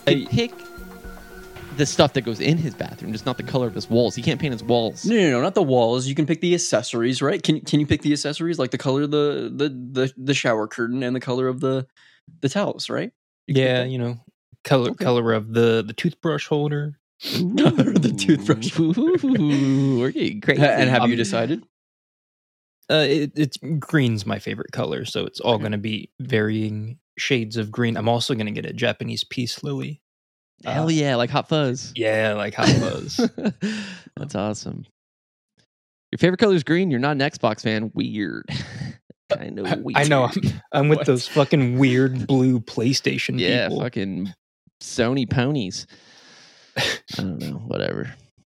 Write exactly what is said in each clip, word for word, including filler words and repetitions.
could pick the stuff that goes in his bathroom, just not the color of his walls. He can't paint his walls. No, no, no, not the walls. You can pick the accessories, right? Can can you pick the accessories like the color of the the the, the shower curtain and the color of the the towels, right? You yeah, you know, color okay. color of the the toothbrush holder. Color of the toothbrush. Ooh, we're getting crazy. And have um, you decided? Uh, it, it's green's my favorite color, so it's all okay. going to be varying shades of green. I'm also going to get a Japanese peace lily. Hell uh, yeah, like Hot Fuzz. Yeah, like Hot Fuzz. That's awesome. Your favorite color is green. You're not an Xbox fan. Weird. Kind of weird. I know. I'm, I'm with those fucking weird blue PlayStation yeah, people. Yeah, fucking Sony ponies. I don't know. Whatever.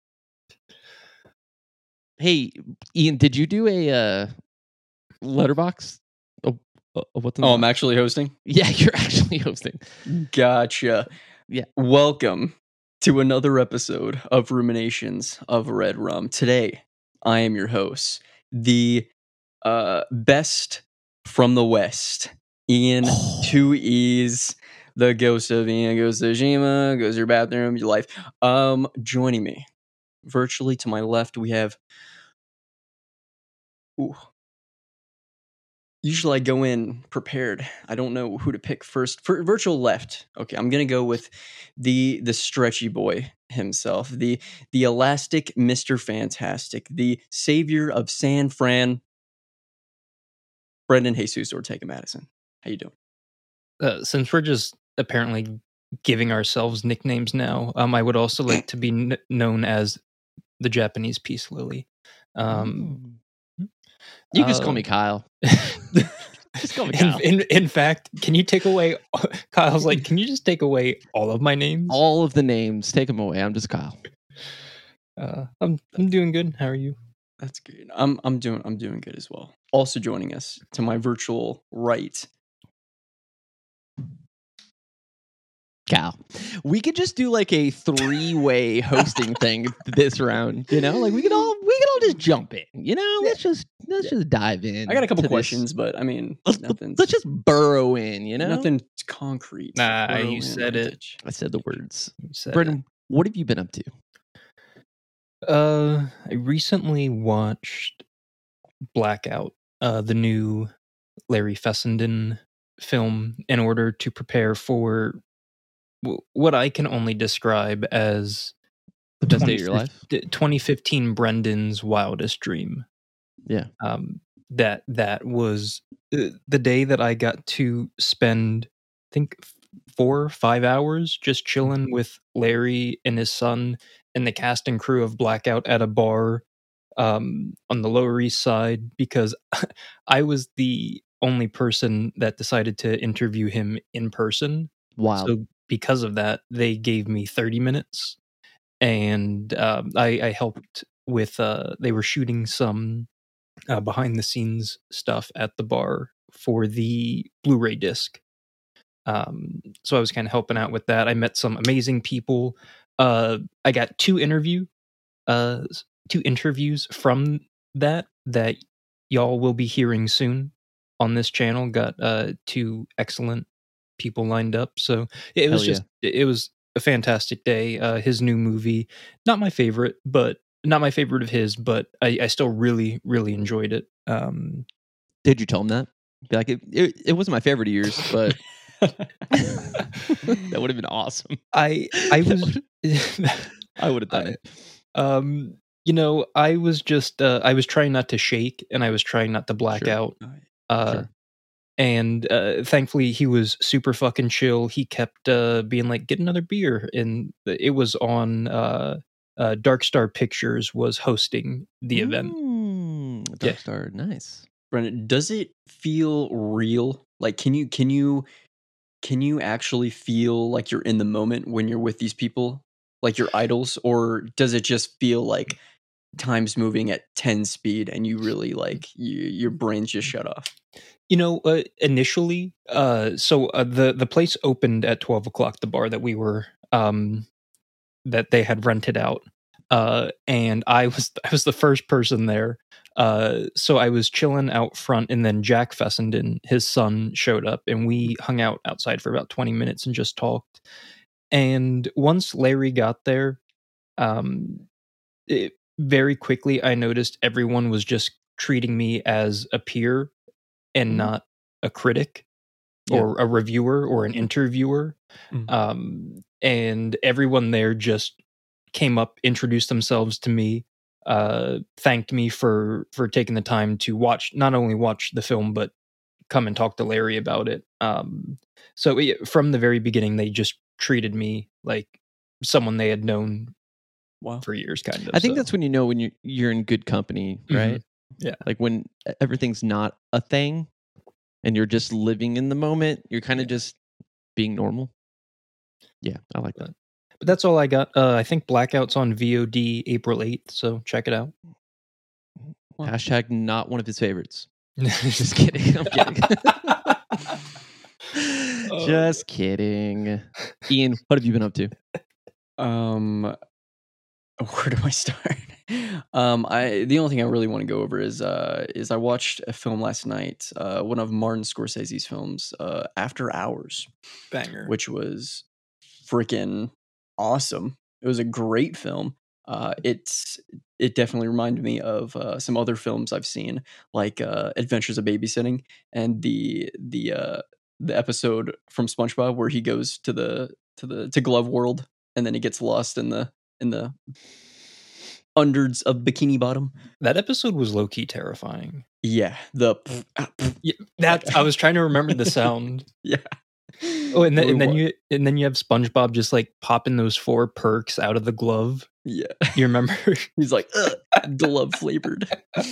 Hey, Ian, did you do a uh, letterbox? Oh, oh, what's oh I'm actually hosting? Yeah, you're actually hosting. Gotcha. Yeah. Welcome to another episode of Ruminations of Red Rum. Today, I am your host, the uh, best from the West, Ian, oh. two E's, the ghost of Ian Ghost of Tsushima, goes to your bathroom, your life. Um, joining me, virtually to my left, we have... Ooh. Usually I go in prepared. I don't know who to pick first. For virtual left, okay, I'm gonna go with the the stretchy boy himself, the the elastic Mister Fantastic, the savior of San Fran, Brendan Jesus Ortega Madison. How you doing? Uh, since we're just apparently giving ourselves nicknames now, um, I would also like to be n- known as the Japanese Peace Lily. Um, mm. You can just uh, call me Kyle. Just call me in, Kyle. In, in fact, can you take away... Kyle's like, can you just take away all of my names? All of the names. Take them away. I'm just Kyle. Uh, I'm I'm doing good. How are you? That's good. I'm I'm doing I'm doing good as well. Also joining us to my virtual right, Cal. We could just do like a three-way hosting thing this round, you know? Like we could all we could all just jump in, you know? Let's just let's just dive in. I got a couple questions, this. but I mean, let's, let's just burrow in, you know? Nothing concrete. Nah, burrow you said it. Ditch. I said the words. Said Brendan, it. What have you been up to? Uh, I recently watched Blackout, uh, the new Larry Fessenden film, in order to prepare for what I can only describe as the best day of your life. twenty fifteen Brendan's wildest dream. Yeah. Um, that that was the day that I got to spend, I think, four, five hours just chilling with Larry and his son and the cast and crew of Blackout at a bar um, on the Lower East Side, because I was the only person that decided to interview him in person. Wow. So because of that, they gave me thirty minutes, and um, I, I helped with, uh, they were shooting some uh, behind the scenes stuff at the bar for the Blu-ray disc. Um, so I was kind of helping out with that. I met some amazing people. Uh, I got two interview, uh, two interviews from that, that y'all will be hearing soon on this channel. Got uh, two excellent people lined up, so it was Hell just yeah. it was a fantastic day. Uh, his new movie, not my favorite, but not my favorite of his, but I, I still really really enjoyed it. Um, Did you tell him that? Be like, it, it, it wasn't my favorite of yours, but that would have been awesome. I I was I would have done I, it. Um, you know, I was just uh, I was trying not to shake, and I was trying not to black Sure. out. Uh, Sure. And uh, thankfully, he was super fucking chill. He kept uh, being like, "Get another beer," and it was on. Uh, uh, Dark Star Pictures was hosting the event. Mm, Dark Yeah. Star, nice. Brendan, does it feel real? Like, can you can you can you actually feel like you're in the moment when you're with these people, like your idols, or does it just feel like time's moving at ten speed and you really like you, your brain's just shut off? You know, uh, initially, uh, so uh, the the place opened at twelve o'clock. The bar that we were, um, that they had rented out, uh, and I was I was the first person there. Uh, so I was chilling out front, and then Jack Fessenden, his son, showed up, and we hung out outside for about twenty minutes and just talked. And once Larry got there, um, it, very quickly I noticed everyone was just treating me as a peer and Mhm. not a critic Yeah. or a reviewer or an Mhm. interviewer. Mhm. Um, and everyone there just came up, introduced themselves to me, uh, thanked me for for taking the time to watch, not only watch the film, but come and talk to Larry about it. Um, so yeah, from the very beginning, they just treated me like someone they had known Wow. for years, kind of. I think so. that's when you know when you you're in good company, Mhm. right? Yeah. Like when e- everything's not a thing and you're just living in the moment, you're kind of Yeah. just being normal. Yeah, I like that. But that's all I got. Uh, I think Blackout's on V O D April eighth, so check it out. Wow. Hashtag not one of his favorites. Just kidding. I'm kidding. Just kidding. Ian, what have you been up to? Um, where do I start? um, I the only thing I really want to go over is uh is I watched a film last night, uh, one of Martin Scorsese's films, uh, After Hours, Banger. which was freaking awesome. It was a great film. Uh, it's it definitely reminded me of uh, some other films I've seen, like uh, Adventures of Babysitting and the the uh, the episode from SpongeBob where he goes to the to the to Glove World and then he gets lost in the in the hundreds of Bikini Bottom. That episode was low key terrifying. Yeah, the Yeah, that I was trying to remember the sound. yeah. Oh, and then, We and then wa- you and then you have SpongeBob just like popping those four perks out of the glove. yeah. You remember? He's like "Ugh, glove flavored.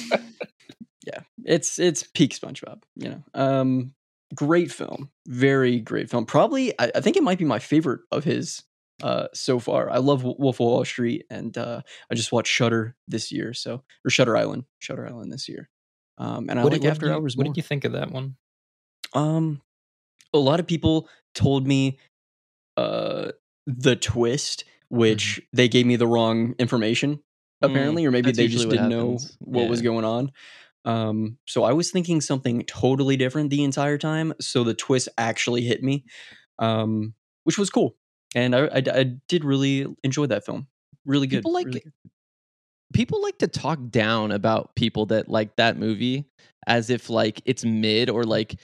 Yeah, it's it's peak SpongeBob. You know, um, great film, very great film. Probably, I, I think it might be my favorite of his uh so far. I love W- Wolf of Wall Street, and uh, I just watched Shutter this year, so or Shutter Island, Shutter Island this year. Um, and I What, like did, what After did you, Hours what more. did you think of that one? Um, a lot of people told me uh the twist, which they gave me the wrong information apparently, or maybe that's they usually just what didn't know happens. what was Yeah. going on. Um, so I was thinking something totally different the entire time. So the twist actually hit me, um, which was cool, and I, I I did really enjoy that film. Really good. People like really good. people like to talk down about people that like that movie as if like it's mid or like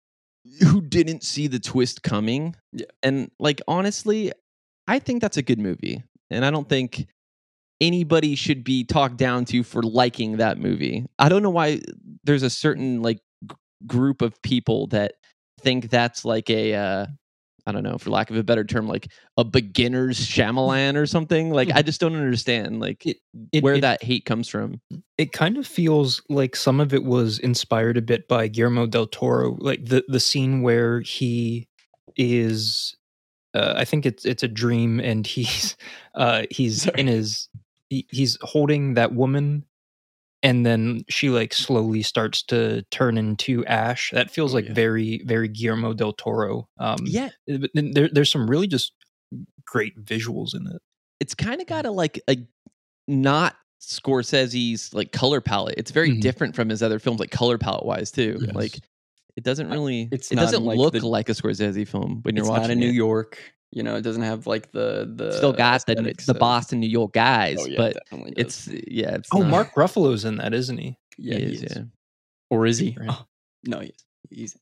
who didn't see the twist coming. Yeah. And like honestly, I think that's a good movie. And I don't think anybody should be talked down to for liking that movie. I don't know why there's a certain like g- group of people that think that's like a uh I don't know, for lack of a better term, like a beginner's Shyamalan or something. Like I just don't understand like It it, where it, that hate comes from. it kind of feels like some of it was inspired a bit by Guillermo del Toro, like the the scene where he is. Uh, I think it's it's a dream, and he's uh, he's Sorry. in his he, he's holding that woman, and then she like slowly starts to turn into ash. That feels Oh, like yeah. very very Guillermo del Toro. Um, Yeah, but then there, there's some really just great visuals in it. it's kind of got a like a not Scorsese's like color palette. It's very Mhm. different from his other films, like color palette wise too. Yes. Like it doesn't really. it's it not doesn't in, like, look the- like a Scorsese film when you're It's watching not in New it. York. You know, it doesn't have like the the Still got the aesthetics the of- Boston, New York guys, Oh yeah, but it definitely does. it's yeah. It's Oh, not, Mark Ruffalo's in that, isn't he? yeah, he he is, is. yeah. Or is he? for him. Oh, no, he is. He's.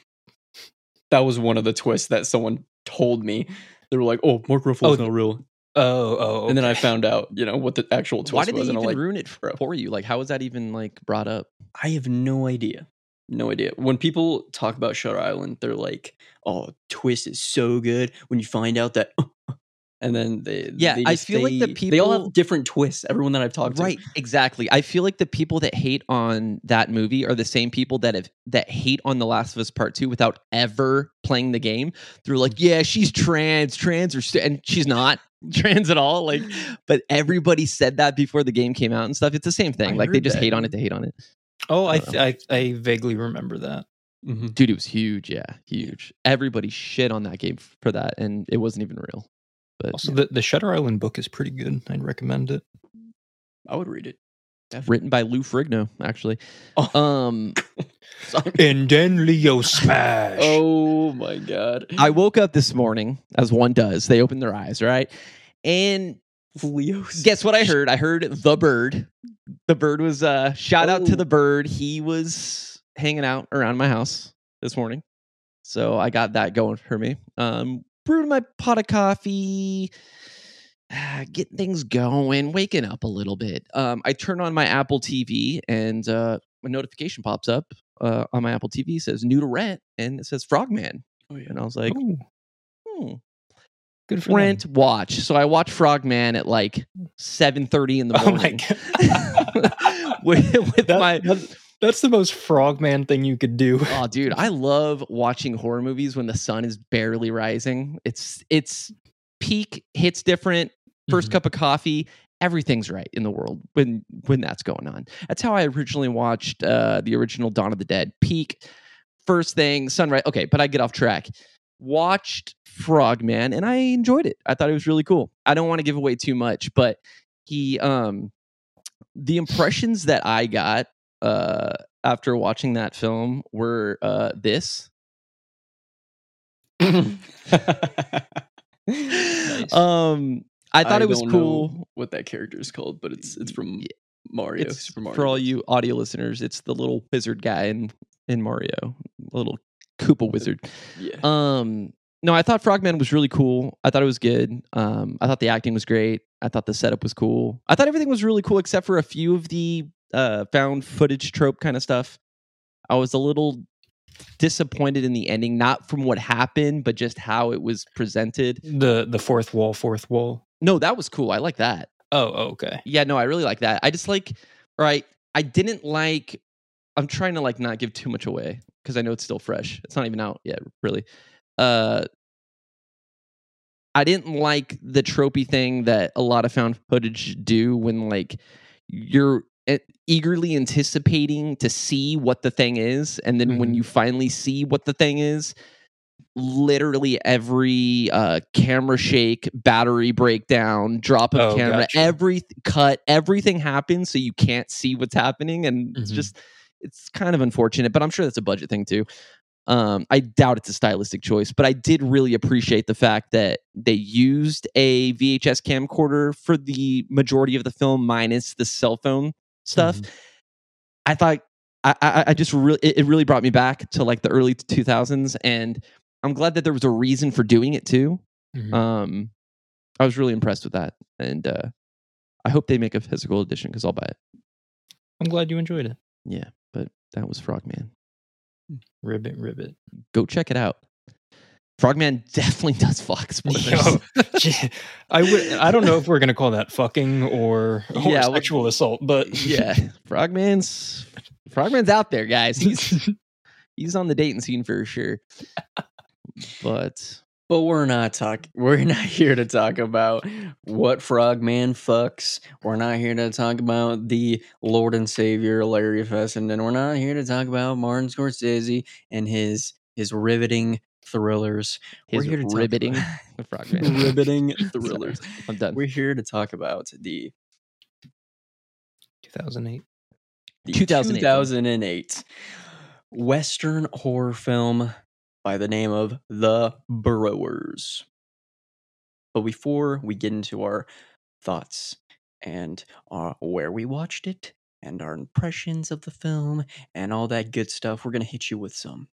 That was one of the twists that someone told me. They were like, "Oh, Mark Ruffalo's Oh, not real," Oh, oh, and then I okay. found out, you know, what the actual twist Why did they was, and even I'm like, ruin it bro. for you? Like, how was that even like brought up? I have no idea. No idea. When people talk about Shutter Island, they're like, "Oh, twist is so good." When you find out that, and then they, Yeah, they I just feel like the say- they all people- have different twists. Everyone that I've talked to, Right, exactly. I feel like the people that hate on that movie are the same people that have that hate on The Last of Us Part Two without ever playing the game. They're like, yeah, she's trans, trans, or st-, and she's not trans at all. Like, but everybody said that before the game came out and stuff. It's the same thing. I Like they heard just that, hate on yeah. it to hate on it. Oh, I, I th- I I vaguely remember that. Mhm. Dude, it was huge. Yeah, huge. Everybody shit on that game f- for that, and it wasn't even real. But Also, the the Shutter Island book is pretty good. I'd recommend it. I would read it. Written by Lou Ferrigno, actually. Oh. Um, And then Leo smash. Oh my god! I woke up this morning, as one does. They open their eyes, right? And Leo. guess what I heard? I heard the bird. The bird was uh shout out to Oh. the bird. He was hanging out around my house this morning. So I got that going for me. Um brewed my pot of coffee, ah, getting things going, waking up a little bit. Um I turn on my Apple T V and uh a notification pops up uh on my Apple T V, says new to rent, and it says Frogman. Oh, yeah. And I was like, Ooh, hmm. good for Rent, them. watch. So I watched Frogman at like seven thirty in the Oh my morning. god. with with That- my that- that's the most Frogman thing you could do. oh dude, I love watching horror movies when the sun is barely rising. It's it's peak, hits different, first Mhm. cup of coffee, everything's right in the world when when that's going on. That's how I originally watched uh the original Dawn of the Dead. Peak, first thing, sunrise. Okay, but I get off track. Watched Frogman and I enjoyed it. I thought it was really cool. I don't want to give away too much, but he um the impressions that I got uh after watching that film were uh this. Nice. Um I thought I it was don't cool. know what that character is called, but it's it's from Yeah, Mario. It's Super Mario for all Bros. you audio listeners, it's the little wizard guy in in Mario, little Koopa wizard. Yeah. Um, no, I thought Frogman was really cool. I thought it was good. Um, I thought the acting was great. I thought the setup was cool. I thought everything was really cool except for a few of the uh, found footage trope kind of stuff. I was a little disappointed in the ending, not from what happened, but just how it was presented. The the fourth wall, fourth wall. No, that was cool. I like that. Oh, oh, okay. Yeah, no, I really like that. I just like, right. I didn't like, I'm trying to like not give too much away because I know it's still fresh. It's not even out yet, really. Uh, I didn't like the tropey thing that a lot of found footage do when like you're e- eagerly anticipating to see what the thing is. And then when Mhm. you finally see what the thing is, literally every uh, camera shake, battery breakdown, drop of Oh, camera, gotcha. every cut, everything happens so you can't see what's happening. And it's Mhm. just, it's kind of unfortunate, but I'm sure that's a budget thing too. Um, I doubt it's a stylistic choice, but I did really appreciate the fact that they used a V H S camcorder for the majority of the film, minus the cell phone stuff. Mhm. I thought I, I, I just really it, it really brought me back to like the early two thousands, and I'm glad that there was a reason for doing it too. Mhm. Um, I was really impressed with that, and uh, I hope they make a physical edition because I'll buy it. I'm glad you enjoyed it. Yeah, but that was Frogman. Ribbit, ribbit. Go check it out. Frogman definitely does fuck. Spoilers. Yo, gee, I would. I don't know if we're gonna call that fucking or, or Yeah, well- sexual assault, but Yeah, Frogman's Frogman's out there, guys. He's he's on the dating scene for sure. But But we're not talking. We're not here to talk about what Frogman fucks. We're not here to talk about the Lord and Savior Larry Fessenden. We're not here to talk about Martin Scorsese and his his riveting thrillers. his we're here to talk riveting about- the Frogman. riveting Sorry, thrillers. I'm done. We're here to talk about the, two thousand eight. the two thousand eight two thousand eight Western horror film by the name of The Burrowers. But before we get into our thoughts and uh, where we watched it and our impressions of the film and all that good stuff, we're going to hit you with some.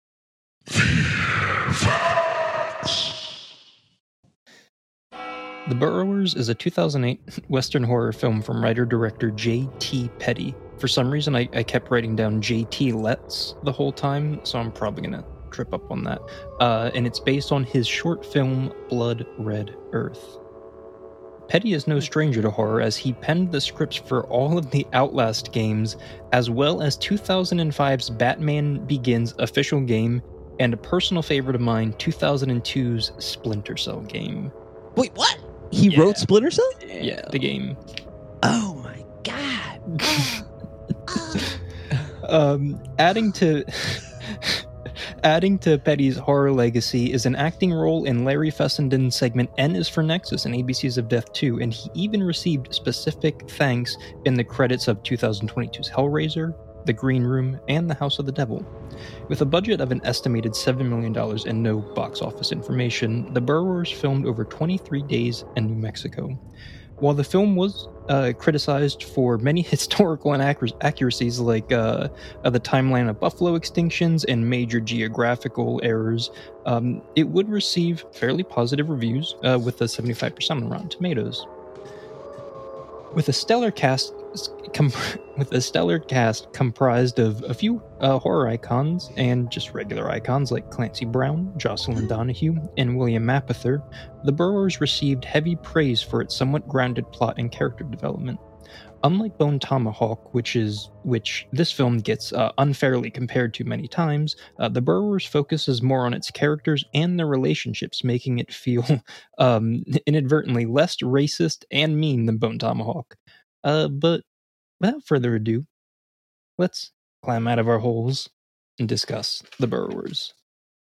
The Burrowers is a two thousand eight Western horror film from writer-director J T Petty. For some reason, I, I kept writing down J T Letts the whole time, so I'm probably going to trip up on that. Uh, and it's based on his short film, Blood Red Earth. Petty is no stranger to horror, as he penned the scripts for all of the Outlast games, as well as two thousand five's Batman Begins official game, and a personal favorite of mine, two thousand two's Splinter Cell game. Wait, what? He Yeah. wrote Splinter Cell? Yeah, the game. Oh my god. um, adding to Adding to Petty's horror legacy is an acting role in Larry Fessenden's segment N is for Nexus in A B Cs of Death two, and he even received specific thanks in the credits of twenty twenty-two's Hellraiser, The Green Room, and The House of the Devil. With a budget of an estimated seven million dollars and no box office information, The Burrowers filmed over twenty-three days in New Mexico. While the film was uh, criticized for many historical inaccuracies like uh, uh, the timeline of buffalo extinctions and major geographical errors, um, it would receive fairly positive reviews uh, with a seventy-five percent on Rotten Tomatoes. With a stellar cast, com- with a stellar cast comprised of a few uh, horror icons and just regular icons like Clancy Brown, Jocelyn Donahue, and William Mapother, The Burrowers received heavy praise for its somewhat grounded plot and character development. Unlike Bone Tomahawk, which is which this film gets uh, unfairly compared to many times, uh, The Burrowers focuses more on its characters and their relationships, making it feel um, inadvertently less racist and mean than Bone Tomahawk. Uh, but without further ado, let's climb out of our holes and discuss The Burrowers.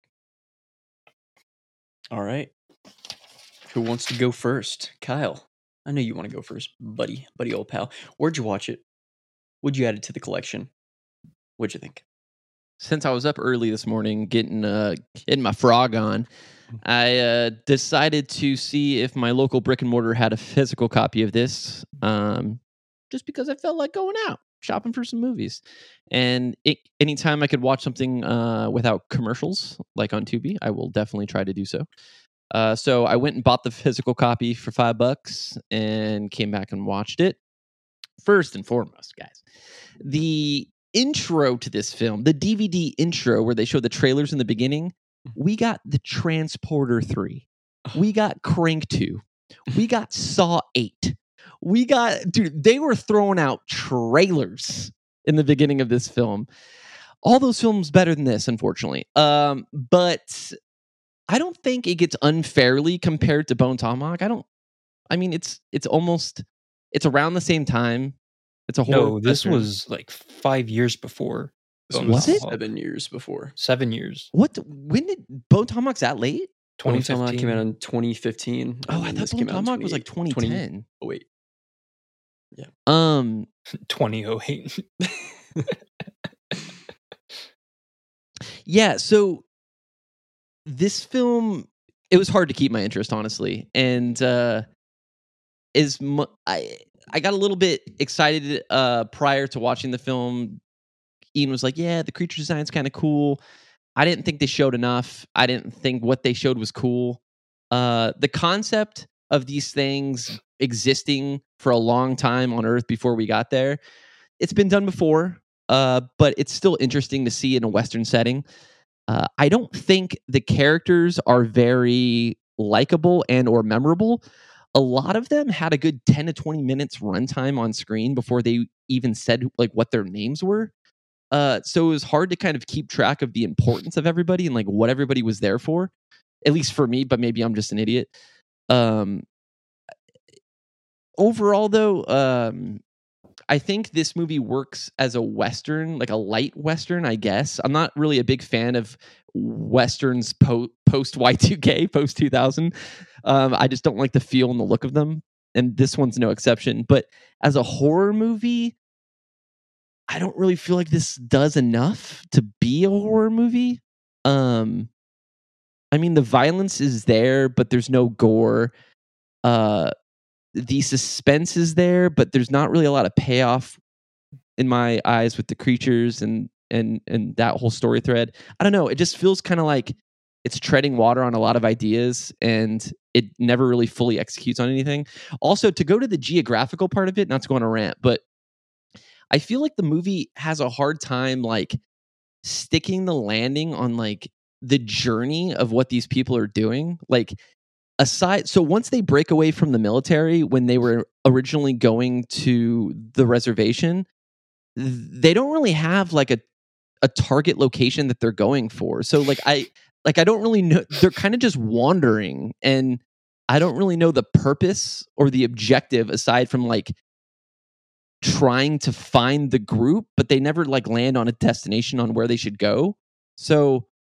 All right. Who wants to go first? Kyle. I know you want to go first, buddy, buddy, old pal. Where'd you watch it? Would you add it to the collection? What'd you think? Since I was up early this morning getting uh getting my frog on, I uh, decided to see if my local brick and mortar had a physical copy of this. Um, just because I felt like going out shopping for some movies, and it, anytime I could watch something uh, without commercials, like on Tubi, I will definitely try to do so. Uh, so I went and bought the physical copy for five bucks and came back and watched it. First and foremost, guys, the intro to this film, the D V D intro where they show the trailers in the beginning, we got The Transporter three. We got Crank two. We got Saw eight. We got, dude, they were throwing out trailers in the beginning of this film. All those films better than this, unfortunately. Um, but I don't think it gets unfairly compared to Bone Tomahawk. I don't. I mean, it's it's almost it's around the same time. It's a horror. No, this western. was like five years before. This Bone was Was it? Tomahawk. seven years before. Seven years. What? When did Bone Tomahawk's that late? Bone Tomahawk came out twenty fifteen. in twenty fifteen. Oh, I thought Bone Tomahawk was like twenty ten. Oh, wait. Um. twenty oh eight. Yeah. So this film, it was hard to keep my interest, honestly, and uh, is mu- I I got a little bit excited uh, prior to watching the film. Ian was like, "Yeah, the creature design's kind of cool." I didn't think they showed enough. I didn't think what they showed was cool. Uh, the concept of these things existing for a long time on Earth before we got there, it's been done before, uh, but it's still interesting to see in a Western setting. Uh, I don't think the characters are very likable and or memorable. A lot of them had a good ten to twenty minutes runtime on screen before they even said like what their names were. Uh, so it was hard to kind of keep track of the importance of everybody and like what everybody was there for, at least for me, but maybe I'm just an idiot. Um, overall though, um, I think this movie works as a Western, like a light Western, I guess. I'm not really a big fan of Westerns po- post Y two K, post two thousand. Um, I just don't like the feel and the look of them. And this one's no exception. But as a horror movie, I don't really feel like this does enough to be a horror movie. Um, I mean, the violence is there, but there's no gore. Uh, the suspense is there, but there's not really a lot of payoff in my eyes with the creatures and and and that whole story thread. I don't know. It just feels kind of like it's treading water on a lot of ideas, and it never really fully executes on anything. Also, to go to the geographical part of it, not to go on a rant, but I feel like the movie has a hard time like sticking the landing on like the journey of what these people are doing. Like aside, so once they break away from the military, when they were originally going to the reservation, they don't really have like a a target location that they're going for. So like I like I don't really know. They're kind of just wandering, and I don't really know the purpose or the objective aside from like trying to find the group, but they never like land on a destination on where they should go. So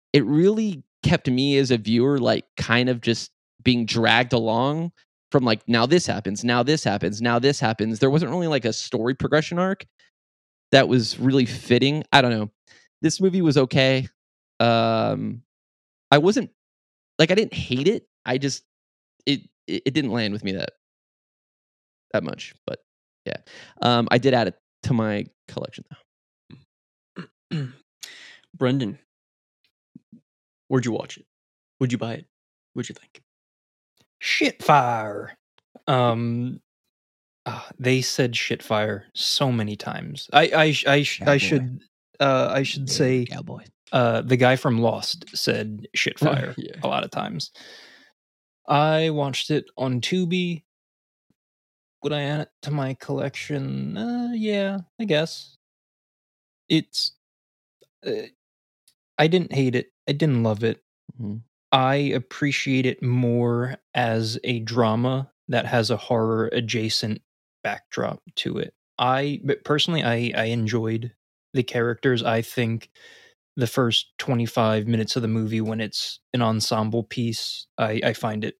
it really kept me as a viewer like kind of just being dragged along from like, now this happens, now this happens, now this happens. There wasn't really like a story progression arc that was really fitting. I don't know. This movie was okay. Um, I wasn't like I didn't hate it. I just it it, it didn't land with me that that much. But yeah, um, I did add it to my collection though. Brendan, where'd you watch it? Would you buy it? What'd you think? Shitfire. Um, ah, they said shitfire so many times. I I sh- I, sh- I Cowboy. should uh I should say Cowboy. uh the guy from Lost said shitfire Yeah. a lot of times. I watched it on Tubi. Would I add it to my collection? Uh, yeah, I guess. It's. Uh, I didn't hate it. I didn't love it. Mhm. I appreciate it more as a drama that has a horror adjacent backdrop to it. I, but personally, I I enjoyed the characters. I think the first twenty-five minutes of the movie, when it's an ensemble piece, I, I find it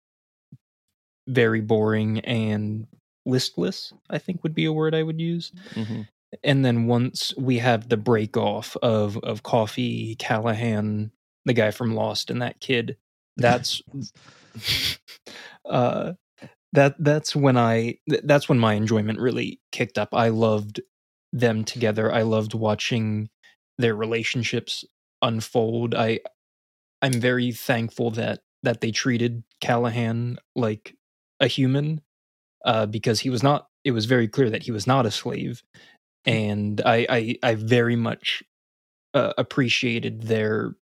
very boring and listless, I think would be a word I would use. Mhm. And then once we have the break off of of Coffee, Callahan, the guy from Lost, and that kid, that's uh that that's when I th- that's when my enjoyment really kicked up. I loved them together. I loved watching their relationships unfold. I I'm very thankful that that they treated Callahan like a human, uh, because he was not. It was very clear that he was not a slave, and I I, I very much uh, appreciated their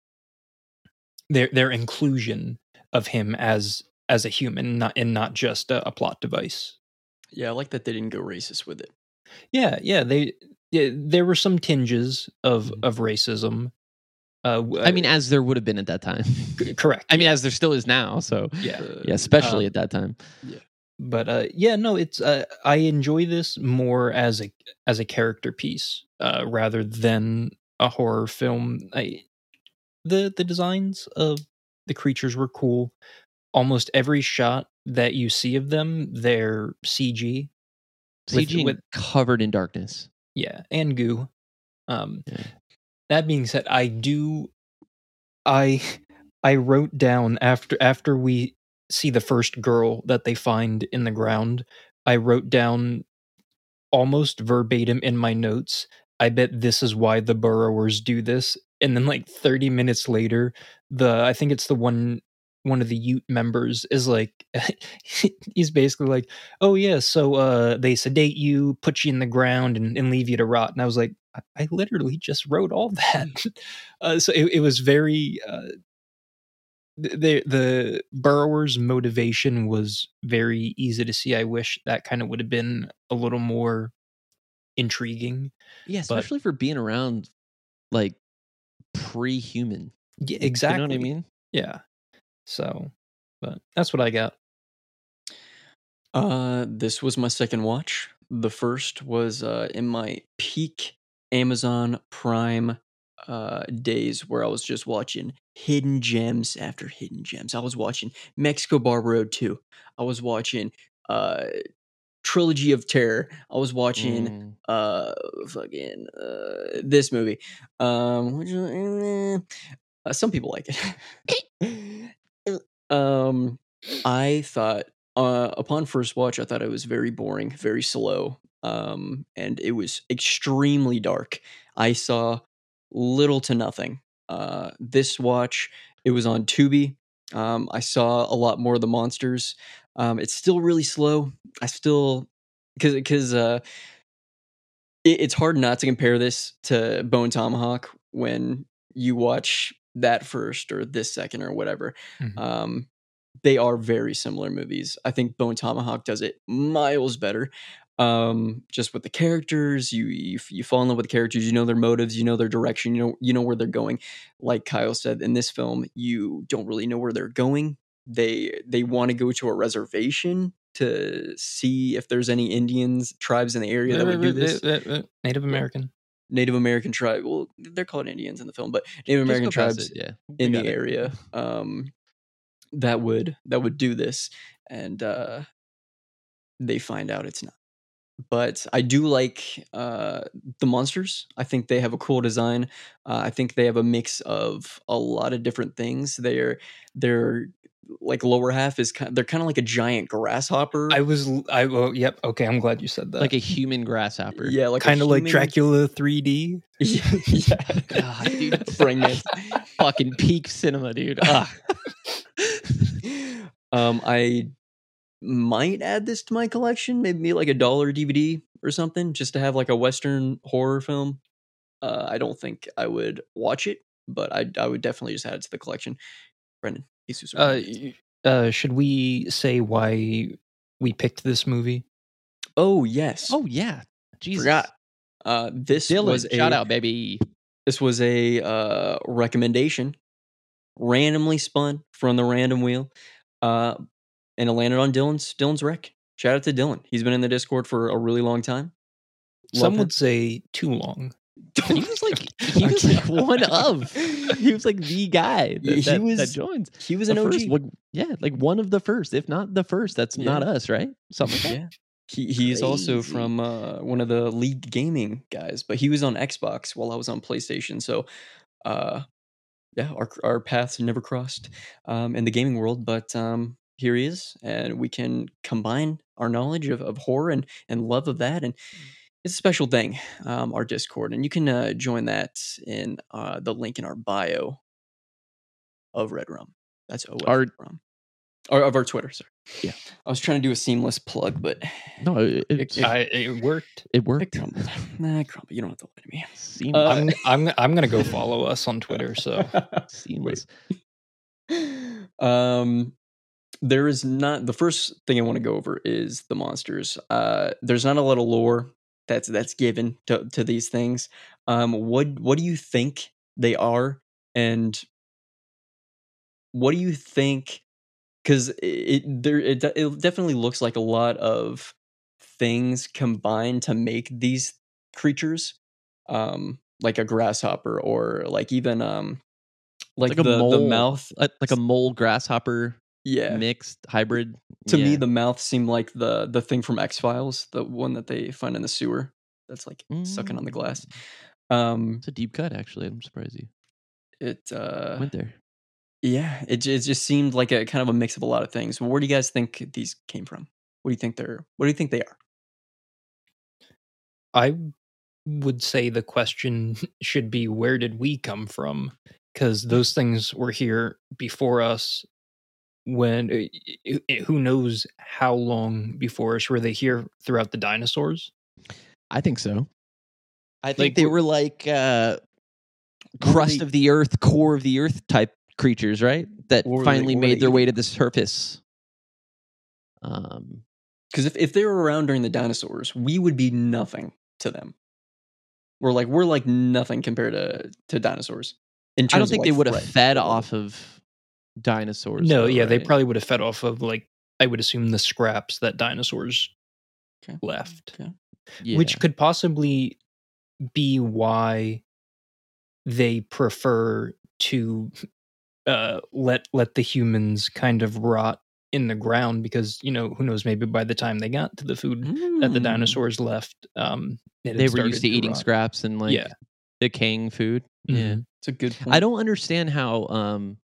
their their inclusion of him as as a human, not and not just a, a plot device. Yeah, I like that they didn't go racist with it. Yeah, yeah. They yeah, there were some tinges of Mhm. of racism. Uh, w- I mean, as there would have been at that time. c- correct. I mean, as there still is now. So yeah. Uh, yeah, especially Um, at that time. But uh, yeah, no, it's uh, I enjoy this more as a as a character piece uh, rather than a horror film. I the the designs of the creatures were cool. Almost every shot that you see of them, they're C G. With- C G with- covered in darkness. Yeah, and goo. Um, Yeah. That being said, I do. I I wrote down after after we see the first girl that they find in the ground. I wrote down almost verbatim in my notes. I bet this is why the burrowers do this. And then like thirty minutes later, the I think it's the one one of the Ute members is like he's basically like, "Oh yeah, so uh they sedate you, put you in the ground and, and leave you to rot." And I was like, I, I literally just wrote all that. uh, so it, it was very uh the the burrowers' motivation was very easy to see. I wish that kind of would have been a little more intriguing. Yeah, But- especially for being around like pre-human. Yeah, exactly. You know what I mean? Yeah. So, but that's what I got. Uh, this was my second watch. The first was uh, in my peak Amazon Prime uh, days where I was just watching hidden gems after hidden gems. I was watching Mexico Bar Road two. I was watching uh, Trilogy of Terror. I was watching Mm. uh, fucking uh, this movie. Um, which, uh, uh, some people like it. um, I thought uh, upon first watch, I thought it was very boring, very slow, um, and it was extremely dark. I saw little to nothing. Uh, this watch, it was on Tubi. Um, I saw a lot more of the monsters. Um, it's still really slow. I still because because uh, it, it's hard not to compare this to Bone Tomahawk when you watch that first or this second or whatever. Mhm. Um, they are very similar movies. I think Bone Tomahawk does it miles better. Um, just with the characters, you, you you fall in love with the characters. You know their motives. You know their direction. You know you know where they're going. Like Kyle said, in this film, you don't really know where they're going. They they want to go to a reservation to see if there's any Indians tribes in the area that would do this. Native American. Native American tribe. Well, they're called Indians in the film, but Native Just American go past tribes it, yeah. We in the got it. area um, that would that would do this, and uh, they find out it's not. But I do like uh, the monsters. I think they have a cool design. Uh, I think they have a mix of a lot of different things. They're they're like lower half is kind. They're kind of like a giant grasshopper. I was. I. Well, yep. Okay. I'm glad you said that. Like a human grasshopper. yeah, like a kind of like human- Dracula three D. yeah, yeah. God, dude. Bring it. Fucking peak cinema, dude. Ah. um, I might add this to my collection, maybe like a dollar D V D or something, just to have like a Western horror film. Uh, I don't think I would watch it, but I I would definitely just add it to the collection. Brendan, Jesus, Uh, y- uh, should we say why we picked this movie? oh yes, Oh, yeah. Jesus. forgot. Uh, this Dylan, was a shout out, baby. this was a uh, recommendation, randomly spun from the random wheel, uh, and it landed on Dylan's Dylan's rec. Shout out to Dylan. He's been in the Discord for a really long time. Love Some him. would say too long. He was like he was like one of. He was like the guy that, He that, was that joins. He was The an O G. first, like, yeah, like one of the first, if not the first. That's not Yeah. us, right? Something like that. Yeah. He he's also Crazy. from uh, one of the lead gaming guys, but he was on Xbox while I was on PlayStation. So, uh, yeah, our our paths never crossed um, in the gaming world. But um, here he is, and we can combine our knowledge of, of horror and and love of that, and it's a special thing. Um, our Discord, and you can uh, join that in uh, the link in our bio of Red Rum. That's O F Our- Rum. Or of our Twitter, sorry. Yeah. I was trying to do a seamless plug, but No, it, it, It- I, it worked. it it worked. crumbled. Nah, it crumbled. You don't have to lie to me. Seamless. Uh, I'm. I'm. I'm gonna go follow us on Twitter. So Seamless. um, there is not the first thing I want to go over is the monsters. Uh, there's not a lot of lore that's that's given to, to these things. Um, what what do you think they are, and what do you think? Because it, it there it, de- it definitely looks like a lot of things combined to make these creatures, um, like a grasshopper or like even um, like, Like a the, mole. the mouth. Uh, like a mole grasshopper Yeah, mixed hybrid. to me Yeah. the mouth seemed like the the thing from X Files, the one that they find in the sewer that's like sucking on the glass. Mm. Um, It's a deep cut, actually. I'm surprised you it uh, went there. yeah, it ju- it just seemed like a kind of a mix of a lot of things. Where do you guys think these came from? What do you think they're? What do you think they are? I would say the question should be, where did we come from? Because those things were here before us. When uh, uh, who knows how long before us? Were they here throughout the dinosaurs? I think so. I think Like, they wh- were like uh, What were crust they- of the earth, core of the earth type creatures, right? That What were they- finally what were made they their way eating? to the surface. Um, Because if, if they were around during the dinosaurs, we would be nothing to them. We're like we're like nothing compared to to dinosaurs. In terms I don't of, think like, they would have threat fed or- off of dinosaurs. No, though, yeah, they right? probably would have fed off of, like, I would assume, the scraps that dinosaurs Okay. left, Okay. Yeah. which could possibly be why they prefer to uh, let let the humans kind of rot in the ground, because, you know, who knows, maybe by the time they got to the food that the Mm. dinosaurs left, um, it had they were started used to eating rot. scraps and like Yeah. decaying food. Yeah. Mhm. It's a good point. I don't understand how um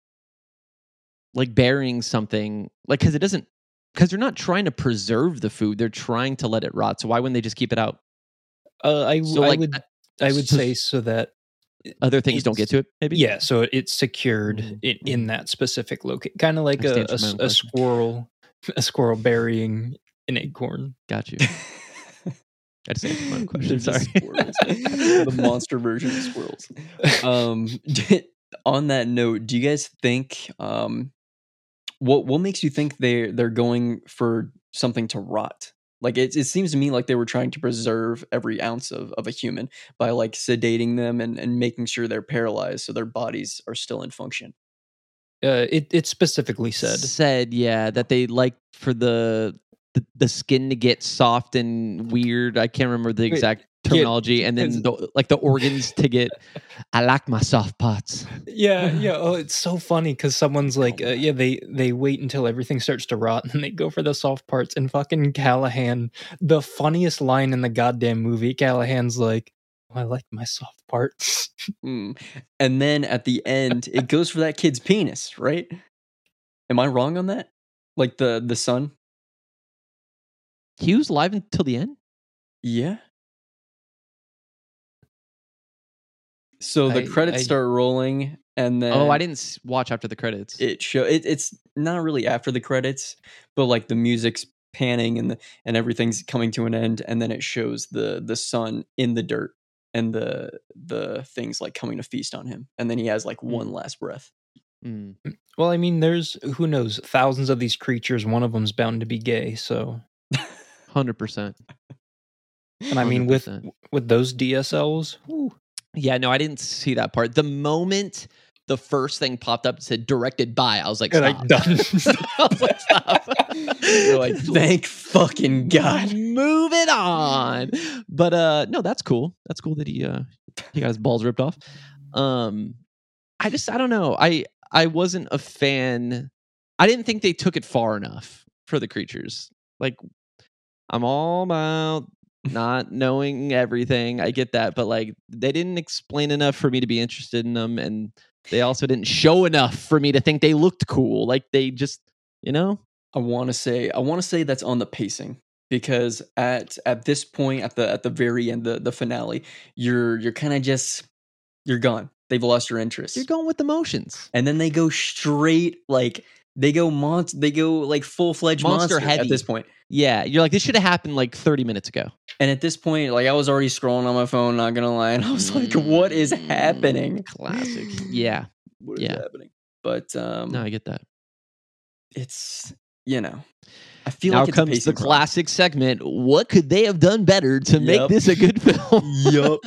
like burying something like because it doesn't because they're not trying to preserve the food, they're trying to let it rot. So why wouldn't they just keep it out? Uh, I, So, I like, would uh, I would so- say so that Other things don't get It's- to it, maybe? yeah, so it's secured Mhm, in, in that specific location, kind of like I a, stand a for my s- own a question. squirrel, a squirrel burying an acorn. Got you. I just answered my own question. They're Sorry. just squirrels. The monster version of squirrels. Um, on that note, do you guys think um, what what makes you think they they're going for something to rot? Like it, it seems to me like they were trying to preserve every ounce of, of a human by like sedating them and, and making sure they're paralyzed so their bodies are still in function. Uh, it it specifically said said yeah that they like for the, the the skin to get soft and weird. I can't remember the Wait, exact terminology, and then it's- the, like the organs to get. I like my soft parts. Yeah, yeah. Oh, it's so funny because someone's like, uh, yeah, they they wait until everything starts to rot, and then they go for the soft parts. And fucking Callahan, the funniest line in the goddamn movie, Callahan's like, oh, I like my soft parts. Mm. And then at the end, it goes for that kid's penis, right? Am I wrong on that? Like the the son? He was live until the end. Yeah. So the I- credits I- start rolling, and then Oh, I didn't s- watch after the credits. It show it, it's not really after the credits, but like the music's panning and the and everything's coming to an end, and then it shows the the sun in the dirt and the the things like coming to feast on him, and then he has like one last breath. Mm. Well, I mean, there's who knows, thousands of these creatures. One of them's bound to be gay. So, Hundred percent. and I mean, with one hundred percent. with those D S Ls, whew, Yeah, no, I didn't see that part. The moment the first thing popped up and said directed by, I was like, and stop. I done. I was like, stop. You're like, thank fucking God. Move it on. But uh no, that's cool. That's cool that he uh he got his balls ripped off. Um I just I don't know. I I wasn't a fan. I didn't think they took it far enough for the creatures. Like I'm all about not knowing everything. I get that, but like they didn't explain enough for me to be interested in them, and they also didn't show enough for me to think they looked cool. Like they just, you know, I want to say I want to say that's on the pacing, because at at this point at the at the very end, the the finale, you're you're kind of just you're gone. They've lost your interest. you're going with emotions. And then they go straight like they go mon- they go like full fledged Monster monster, heavy. at this point. Yeah, you're like this should have happened like thirty minutes ago. And at this point, like I was already scrolling on my phone, not gonna lie, and I was like, "What is happening?" Classic. Yeah. What is Yeah. happening? But um, No, I get that. it's you know, I feel Now like it's a comes the pacing problem. classic segment. What could they have done better to make Yep. this a good film? Yup.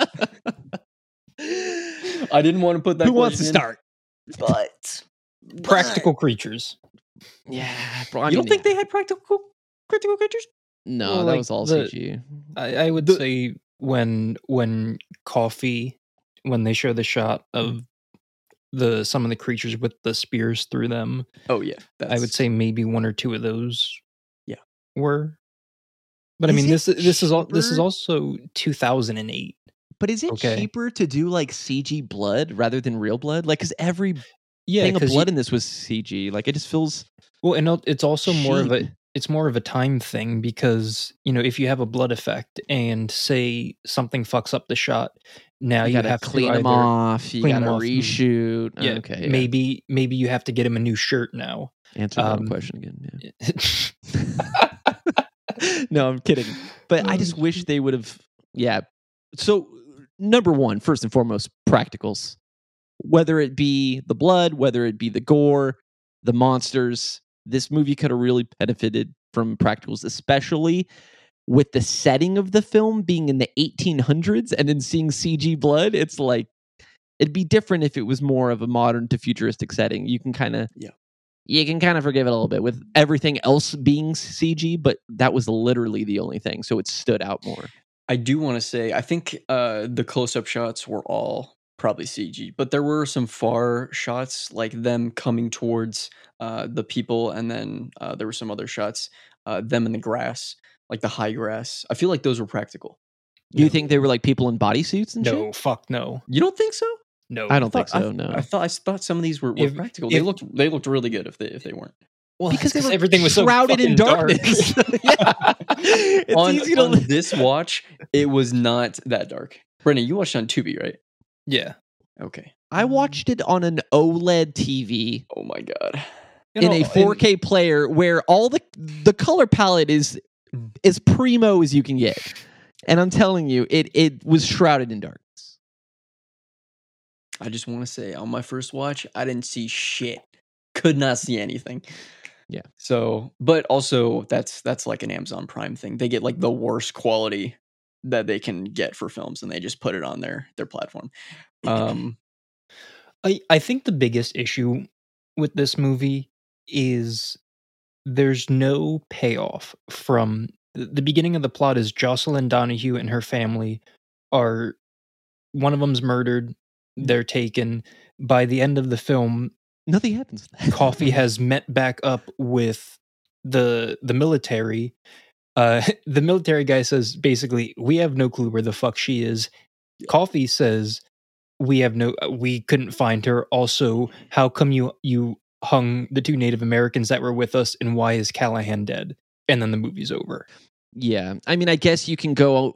I didn't want to put that. Who wants to question in, start? But Practical creatures. Yeah, bro. I you don't mean, think they had practical critical creatures? No, Well, that like, was all the- C G. I, I would The- say when when coffee when they show the shot of the some of the creatures with the spears through them, Oh yeah, that's, I would say maybe one or two of those. Yeah. Were. But I Is mean, it this this is all this is cheaper? also two thousand eight. But is it Okay. cheaper to do like C G blood rather than real blood? Like, because every Yeah, thing of 'cause blood you- in this was C G. Like, it just feels well, and it- it's also more of a cheap. it's more of a time thing because you know if you have a blood effect and say something fucks up the shot, now you, you, gotta have clean to them either, off. You clean gotta 'em off and- reshoot. Yeah, okay. maybe maybe you have to get him a new shirt now. Answer that um, question again. Yeah. No, I'm kidding. But I just wish they would have. Yeah. So number one, first and foremost, practicals. Whether it be the blood, whether it be the gore, the monsters, this movie could have really benefited from practicals, especially with the setting of the film being in the eighteen hundreds and then seeing C G blood. It's like it'd be different if it was more of a modern to futuristic setting. You can kind of Yeah. You can kind of forgive it a little bit with everything else being C G, but that was literally the only thing, so it stood out more. I do want to say I think uh, the close-up shots were all probably C G, but there were some far shots like them coming towards uh, the people, and then uh, there were some other shots uh, them in the grass, like the high grass. I feel like those were practical. Do you No. think they were like people in bodysuits and No, shit? fuck no, You don't think so? no. I don't thought- think so. I, no, I thought I thought some of these were, were If- practical. They if- looked they looked really good if they if they weren't. Well, because they it's were everything was so shrouded in fucking dark. darkness. Yeah. It's on easy to on this watch, it was not that dark. Brendan, you watched on Tubi, right? Yeah, Okay. I watched it on an OLED T V Oh my god. You in know, a four K player where all the the color palette is as primo as you can get. And I'm telling you, it it was shrouded in darkness. I just want to say on my first watch, I didn't see shit. Could not see anything. Yeah. So, but also that's that's like an Amazon Prime thing. They get like the worst quality that they can get for films, and they just put it on their their platform. Um, I, I think the biggest issue with this movie is there's no payoff from the, the beginning of the plot is Jocelyn Donahue and her family are one of them's murdered. They're taken. By the end of the film, Nothing happens. Coffee has met back up with the the military. Uh, the military guy says basically, we have no clue where the fuck she is. Coffee says, we have no, we couldn't find her. Also, how come you you hung the two Native Americans that were with us, and why is Callahan dead? And then the movie's over. Yeah, I mean, I guess you can go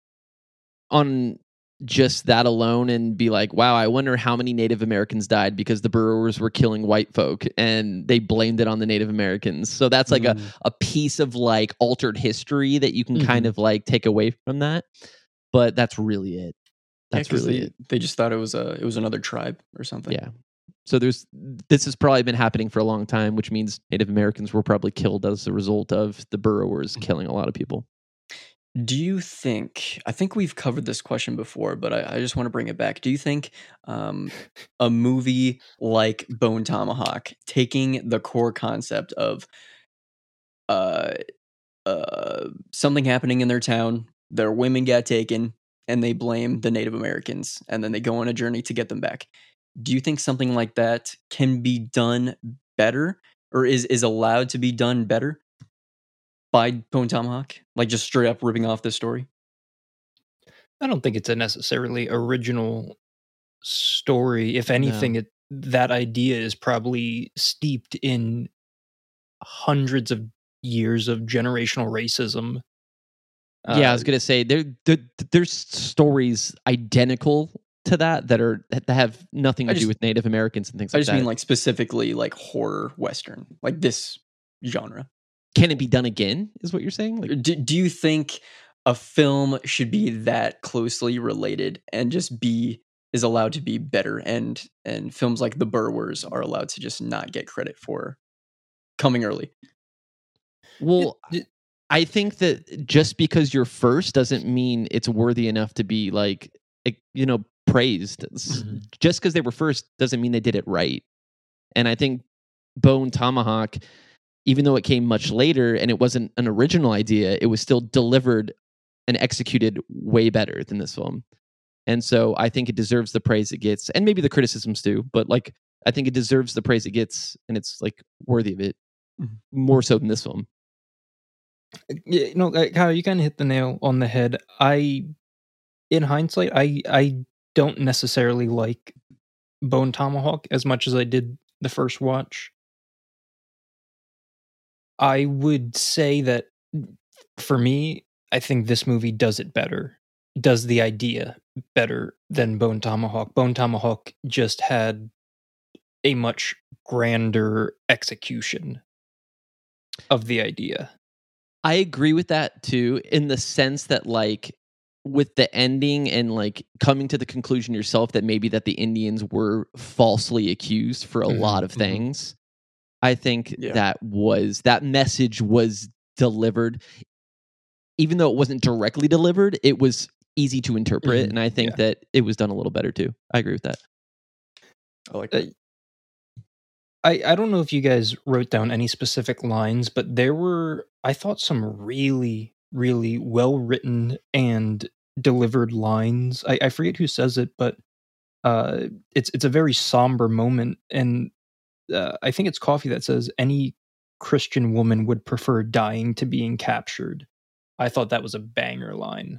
on just that alone and be like, wow, I wonder how many Native Americans died because the Burrowers were killing white folk and they blamed it on the Native Americans. So that's like mm. a, a piece of like altered history that you can mm-hmm. kind of like take away from that. But that's really it. That's yeah, really they, it. They just thought it was a it was another tribe or something. Yeah. So there's this has probably been happening for a long time, which means Native Americans were probably killed as a result of the Burrowers killing a lot of people. Do you think, I think we've covered this question before, but I, I just want to bring it back. Do you think um, a movie like Bone Tomahawk, taking the core concept of uh, uh, something happening in their town, their women got taken, and they blame the Native Americans, and then they go on a journey to get them back. Do you think something like that can be done better, or is, is allowed to be done better by Bone Tomahawk? Like just straight up ripping off this story? I don't think it's a necessarily original story. If anything, no. it, that idea is probably steeped in hundreds of years of generational racism. Yeah, uh, I was gonna say there, there there's stories identical to that that are that have nothing to just, do with Native Americans and things like that. I just that. mean like specifically like horror Western, like this genre. Can it be done again, is what you're saying? Like, do, do you think a film should be that closely related and just be is allowed to be better, and and films like The Burrowers are allowed to just not get credit for coming early? Well, I think that just because you're first doesn't mean it's worthy enough to be like, you know, praised. Mm-hmm. Just because they were first doesn't mean they did it right. And I think Bone Tomahawk, even though it came much later and it wasn't an original idea, it was still delivered and executed way better than this film. And so I think it deserves the praise it gets, and maybe the criticisms too, but like, I think it deserves the praise it gets, and it's like worthy of it mm-hmm. more so than this film. Yeah, you know, Kyle, you kind of hit the nail on the head. I, in hindsight, I I don't necessarily like Bone Tomahawk as much as I did the first watch. I would say that for me, I think this movie does it better, does the idea better than Bone Tomahawk. Bone Tomahawk just had a much grander execution of the idea. I agree with that too, in the sense that like with the ending and like coming to the conclusion yourself that maybe that the Indians were falsely accused for a mm-hmm, lot of mm-hmm. things. I think yeah. that was that message was delivered, even though it wasn't directly delivered, it was easy to interpret. Mm-hmm. And I think yeah. that it was done a little better too. I agree with that. I like that. Uh, I, I don't know if you guys wrote down any specific lines, but there were, I thought, some really, really well-written and delivered lines. I, I forget who says it, but uh, it's it's a very somber moment. And uh, I think it's Coffee that says, any Christian woman would prefer dying to being captured. I thought that was a banger line.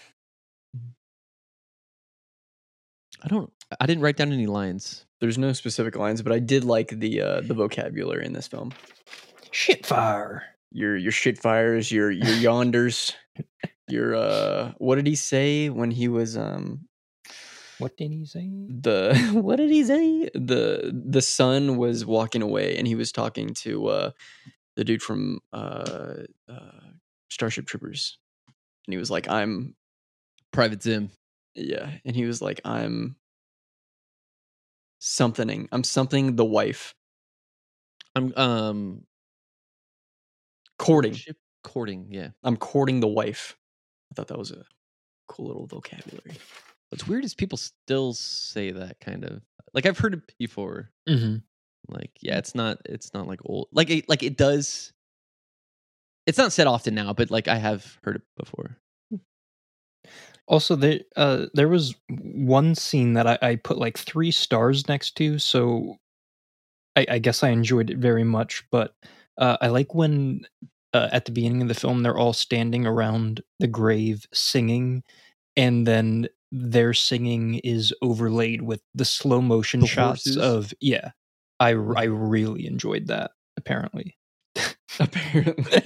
I don't, I didn't write down any lines. There's no specific lines, but I did like the uh, the vocabulary in this film. Shitfire. Your your shitfires, your your yonders, your uh. What did he say when he was um? What did he say? The what did he say? The the son was walking away, and he was talking to uh, the dude from uh, uh, Starship Troopers, and he was like, "I'm Private Zim." Yeah, and he was like, "I'm." Something. I'm something the wife. I'm um courting. Courting, yeah. I'm courting the wife. I thought that was a cool little vocabulary. What's weird is people still say that kind of like I've heard it before. Mm-hmm. Like, yeah, it's not it's not like old like it like it does. It's not said often now, but like I have heard it before. Also, there uh, there was one scene that I, I put like three stars next to, so I, I guess I enjoyed it very much. But uh, I like when uh, at the beginning of the film they're all standing around the grave singing, and then their singing is overlaid with the slow motion The shots horses? of yeah. I r- I really enjoyed that. Apparently, Apparently.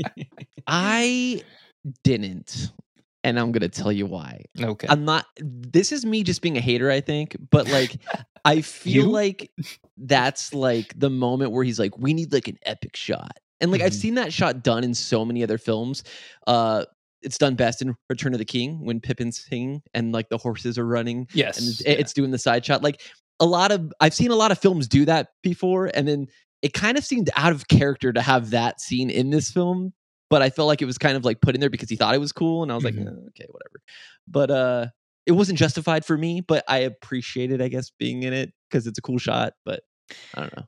I didn't, and I'm gonna tell you why. okay. I'm not. This is me just being a hater, I think. But like, I feel You? like that's like the moment where he's like, "We need like an epic shot," and like I've Mhm. seen that shot done in so many other films. Uh, it's done best in Return of the King when Pippin's singing and like the horses are running and Yes, it's, yeah. it's doing the side shot. Like a lot of I've seen a lot of films do that before, and then it kind of seemed out of character to have that scene in this film. But I felt like it was kind of like put in there because he thought it was cool, and I was like, Mhm. eh, okay, whatever. But uh, it wasn't justified for me. But I appreciate it, I guess, being in it because it's a cool shot. But I don't know.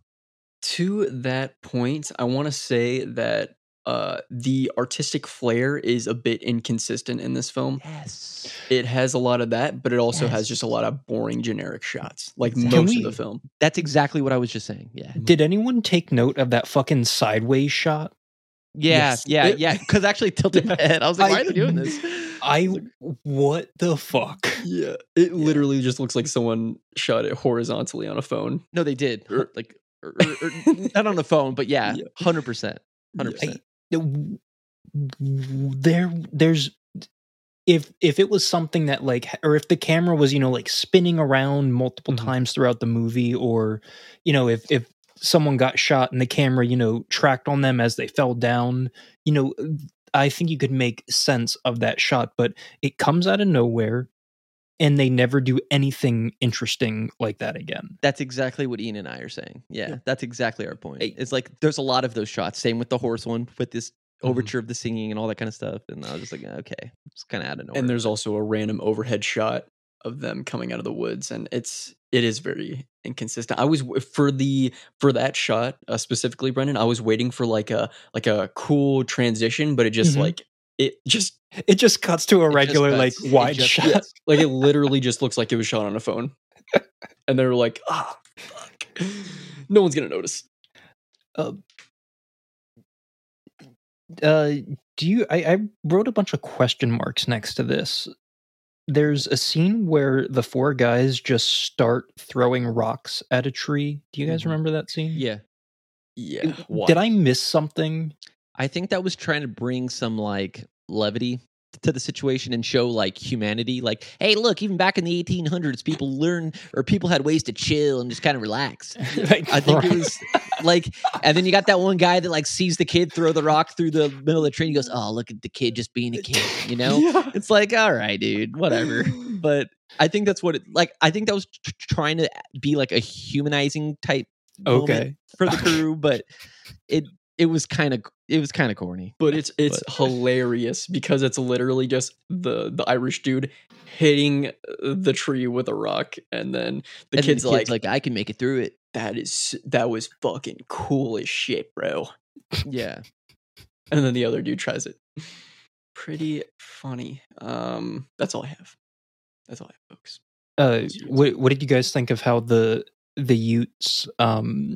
To that point, I want to say that uh, the artistic flair is a bit inconsistent in this film. Yes, It has a lot of that, but it also has just a Yes. lot of boring generic shots, like Exactly. most Can of the we- film. that's exactly what I was just saying. Yeah, Did anyone take note of that fucking sideways shot? yeah, Yes. yeah, It- yeah. Because actually tilted my head. I was like, I- why are they doing this? I was like, what the fuck? Yeah, it literally just looks like someone shot it horizontally on a phone. no, they did. Er- Like, or, or, or, not on the phone, but yeah, Yeah. hundred percent, hundred I, percent. w- w- there, there's if if it was something that like, or if the camera was you know like spinning around multiple Mhm. times throughout the movie, or you know if if someone got shot and the camera you know tracked on them as they fell down, you know, I think you could make sense of that shot, but it comes out of nowhere. And they never do anything interesting like that again. That's exactly what Ian and I are saying. Yeah, Yeah. that's exactly our point. Hey. It's like there's a lot of those shots. Same with the horse one, with this Mhm. overture of the singing and all that kind of stuff. And I was just like, okay, it's kind of out of nowhere. And there's also a random overhead shot of them coming out of the woods, and it's it is very inconsistent. I was for the for that shot uh, specifically, Brendan. I was waiting for like a like a cool transition, but it just Mhm. like it just It just cuts to a just regular like cuts. It wide just shot. cuts. like it literally just looks like it was shot on a phone, and they were like, ah, fuck, no one's gonna notice. Uh, uh, do you? I, I wrote a bunch of question marks next to this. There's a scene where the four guys just start throwing rocks at a tree. Do you guys Mhm. remember that scene? Yeah, Yeah, why? Did I miss something? I think that was trying to bring some like levity to the situation and show like humanity. Like, hey, look, even back in the eighteen hundreds, people learn or people had ways to chill and just kind of relax. Like, I think it right. was like, and then you got that one guy that like sees the kid throw the rock through the middle of the tree. And he goes, "Oh, look at the kid just being a kid," you know? Yeah. It's like, all right, dude, whatever. But I think that's what it like. I think that was tr- trying to be like a humanizing type moment Okay. for the crew, but it it was kind of it was kind of corny. But it's it's But- hilarious because it's literally just the the Irish dude hitting uh, the tree with a rock, and then the And then kid's, like, like, I can make it through it. "That is that was fucking cool as shit, bro." Yeah, And then the other dude tries it. Pretty funny. Um, that's all I have. That's all I have, folks. Uh, Those Utes. what what did you guys think of how the the Utes um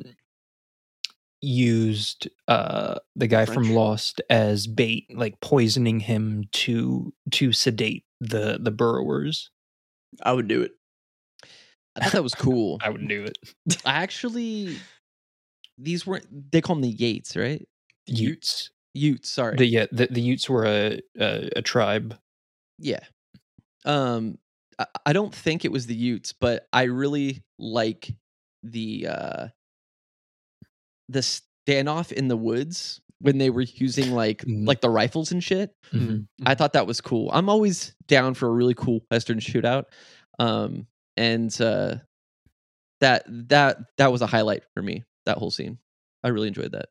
used uh the guy French? from Lost as bait, like poisoning him to to sedate the the burrowers? I would do it. I thought that was cool. I would do it. I actually, these weren't. They call them the Yates, right? Utes. Utes. Sorry. The yeah, the, the Utes were a, a a tribe. Yeah. Um, I, I don't think it was the Utes, but I really like the uh the standoff in the woods when they were using like Mm. like the rifles and shit. Mhm. I thought that was cool. I'm always down for a really cool Western shootout. Um, and uh, that that that was a highlight for me. That whole scene, I really enjoyed that.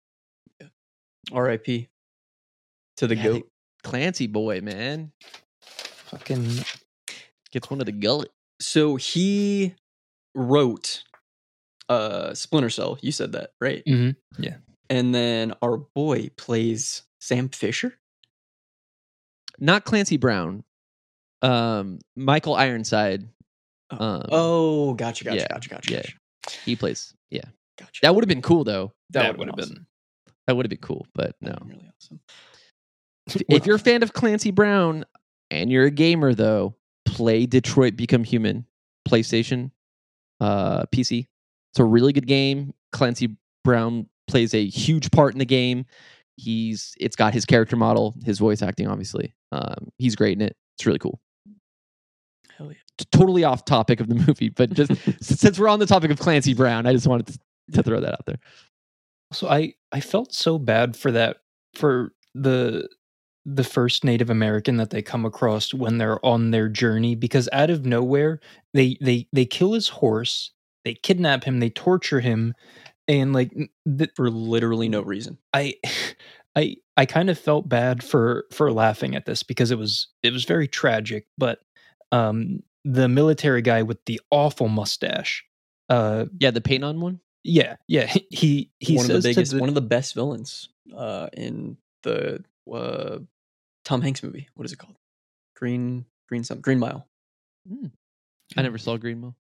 R I P to the Yeah, goat. Clancy boy, man, Fucking gets one of the gullet. So he wrote uh Splinter Cell. You said that, right? Mhm. And then our boy plays Sam Fisher. Not Clancy Brown. Um, Michael Ironside. Oh, Um, oh gotcha, gotcha, yeah, gotcha, gotcha, yeah. gotcha. He plays. Yeah, Gotcha. that would have been cool though. That, would've would have awesome. been. That would have been cool, but no. That'd been really awesome. If you're a fan of Clancy Brown and you're a gamer, though, play Detroit Become Human, PlayStation, uh, P C. It's a really good game. Clancy Brown plays a huge part in the game. He's it's got his character model, his voice acting, obviously. Um, he's great in it. It's really cool. Hell yeah. T- Totally off topic of the movie, but just since we're on the topic of Clancy Brown, I just wanted to, to throw that out there. So I I felt so bad for that for the the first Native American that they come across when they're on their journey, because out of nowhere they they they kill his horse, they kidnap him, they torture him, and like the, For literally no reason. I I I kind of felt bad for for laughing at this because it was it was very tragic, but um the military guy with the awful mustache, uh Yeah, the paint on one. yeah yeah he he one says of the biggest, to the, one of the best villains uh, in the uh, Tom Hanks movie. What is it called? Green, Green something, Green Mile. Mm. I never saw Green Mile.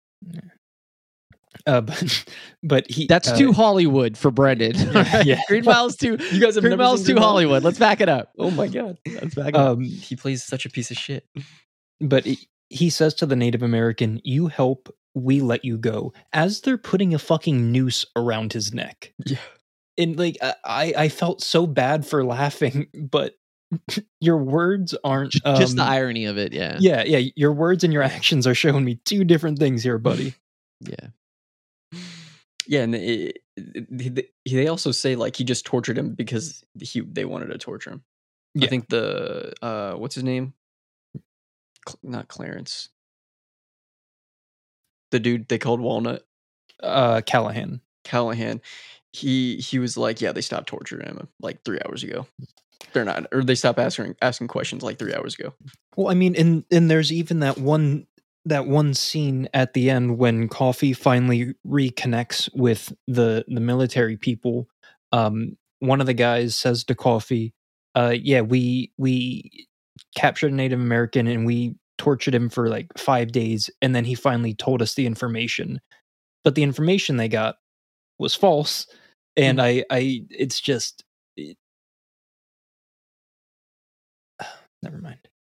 uh but but he That's uh, too Hollywood for Brendan. Yeah, yeah. Green Mile's too. You guys have Green never Mile's seen too Green Mile? Hollywood. Let's back it up. Oh my god, Let's back it up. um he plays such a piece of shit. but he, he says to the Native American, "You help, we let you go," as they're putting a fucking noose around his neck. Yeah. And like I I felt so bad for laughing, but your words aren't J- Just the um, irony of it, yeah. yeah yeah your words and your actions are showing me two different things here, buddy. Yeah. Yeah, and it, it, it, they also say like he just tortured him because he they wanted to torture him. Yeah. I think the uh, what's his name? Cl- not Clarence. The dude they called Walnut, Uh, Callahan. Callahan. He he was like, yeah, they stopped torturing him like three hours ago. They're not, or they stopped asking asking questions like three hours ago. Well, I mean, and and there's even that one that one scene at the end when Coffee finally reconnects with the the military people. Um, one of the guys says to Coffee, uh, "Yeah, we we captured a Native American and we tortured him for like five days, and then he finally told us the information. But the information they got was false, and I I it's just." It, never mind.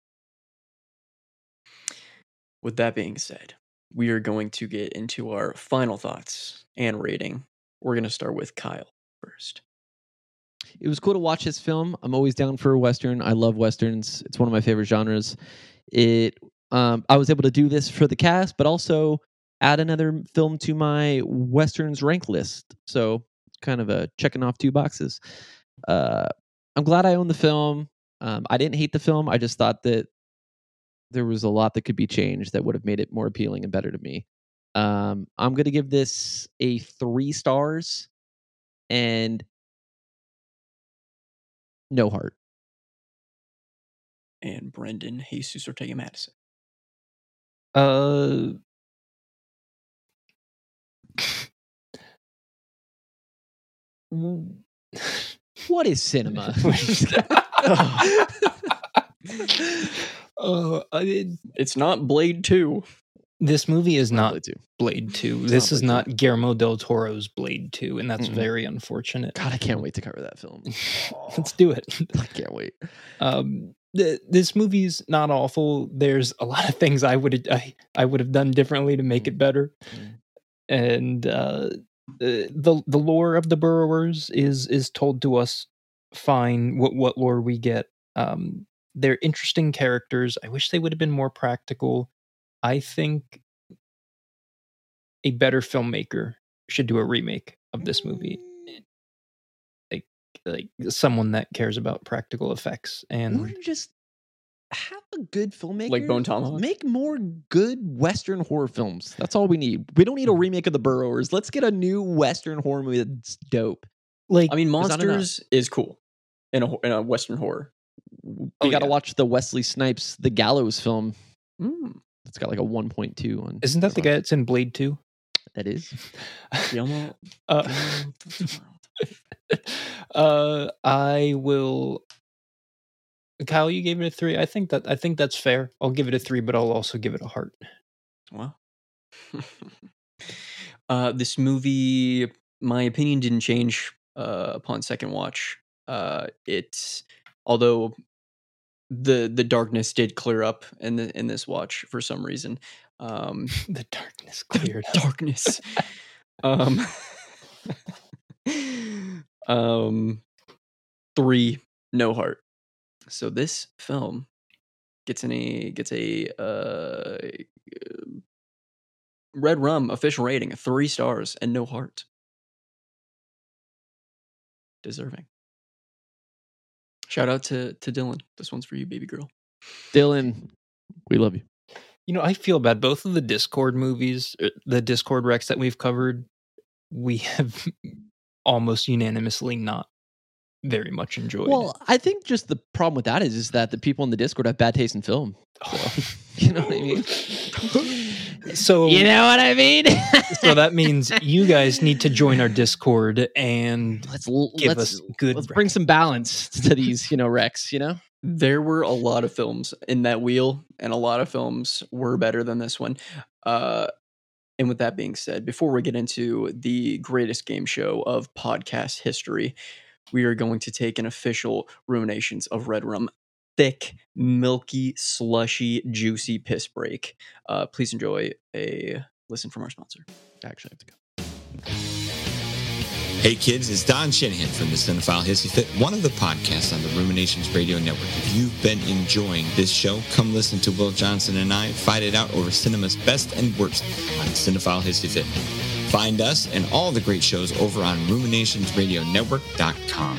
With that being said, we are going to get into our final thoughts and rating. We're going to start with Kyle first. It was cool to watch this film. I'm always down for a Western. I love Westerns. It's one of my favorite genres. It um, I was able to do this for the cast, but also add another film to my Westerns rank list. So kind of a checking off two boxes. Uh, I'm glad I own the film. Um, I didn't hate the film. I just thought that there was a lot that could be changed that would have made it more appealing and better to me. Um, I'm going to give this a three stars and no heart. And Brendan Jesus Ortega Madison. Uh, What is cinema? uh, I, It's not Blade two. this movie is not Blade two. Blade two. It's This not is Blade not Guillermo del Toro's Blade two, and that's Mm-mm. very unfortunate. God, I can't wait to cover that film. Let's do it. I can't wait. Um, th- this movie's not awful. There's a lot of things I would I, I would have done differently to make it better, Mm. and uh, the the lore of the Burrowers is is told to us fine. What what lore we get? Um, they're interesting characters. I wish they would have been more practical. I think a better filmmaker should do a remake of this movie. Like like someone that cares about practical effects We and want to just have a good filmmaker. Like Bone Tomahawk? Make more good Western horror films. That's all we need. We don't need a remake of The Burrowers. Let's get a new Western horror movie that's dope. like I mean, There's not enough. Monsters is cool in a ho- in a Western horror. We Oh, got to yeah. watch the Wesley Snipes The Gallows film. Mm. It's got like a one point two on. isn't that the guy that's in Blade two? That is. Guillermo- uh, Guillermo del Toro. uh, I will Kyle, you gave it a three. I think that I think that's fair. I'll give it a three, but I'll also give it a heart. Wow. uh, this movie, my opinion didn't change uh, upon second watch. Uh, it's although the the darkness did clear up in the, in this watch for some reason. Um, The darkness cleared up. darkness. um, um, three, no heart. So this film gets an a gets a uh, Red Rum official rating, three stars and no heart. Deserving. Shout out to to Dylan. This one's for you, baby girl. Dylan, we love you. You know, I feel bad. Both of the Discord movies, uh, the Discord Rex that we've covered, we have almost unanimously not very much enjoyed. Well, I think just the problem with that is, is that the people in the Discord have bad taste in film. So, you know what I mean? So You know what I mean? so that means you guys need to join our Discord and let's l- give let's, us good. let's bring some balance to these, you know, Rex. You know, There were a lot of films in that wheel, and a lot of films were better than this one. Uh, and with that being said, before we get into the greatest game show of podcast history, we are going to take an official ruminations of Red Rum. Thick, milky, slushy, juicy piss break. Uh, please enjoy a listen from our sponsor. actually, I have to go. Hey kids, it's Don Shanahan from the Cinephile Hissy Fit, one of the podcasts on the Ruminations Radio Network. If you've been enjoying this show, come listen to Will Johnson and I fight it out over cinema's best and worst on Cinephile Hissy Fit. Find us and all the great shows over on ruminations radio network dot com.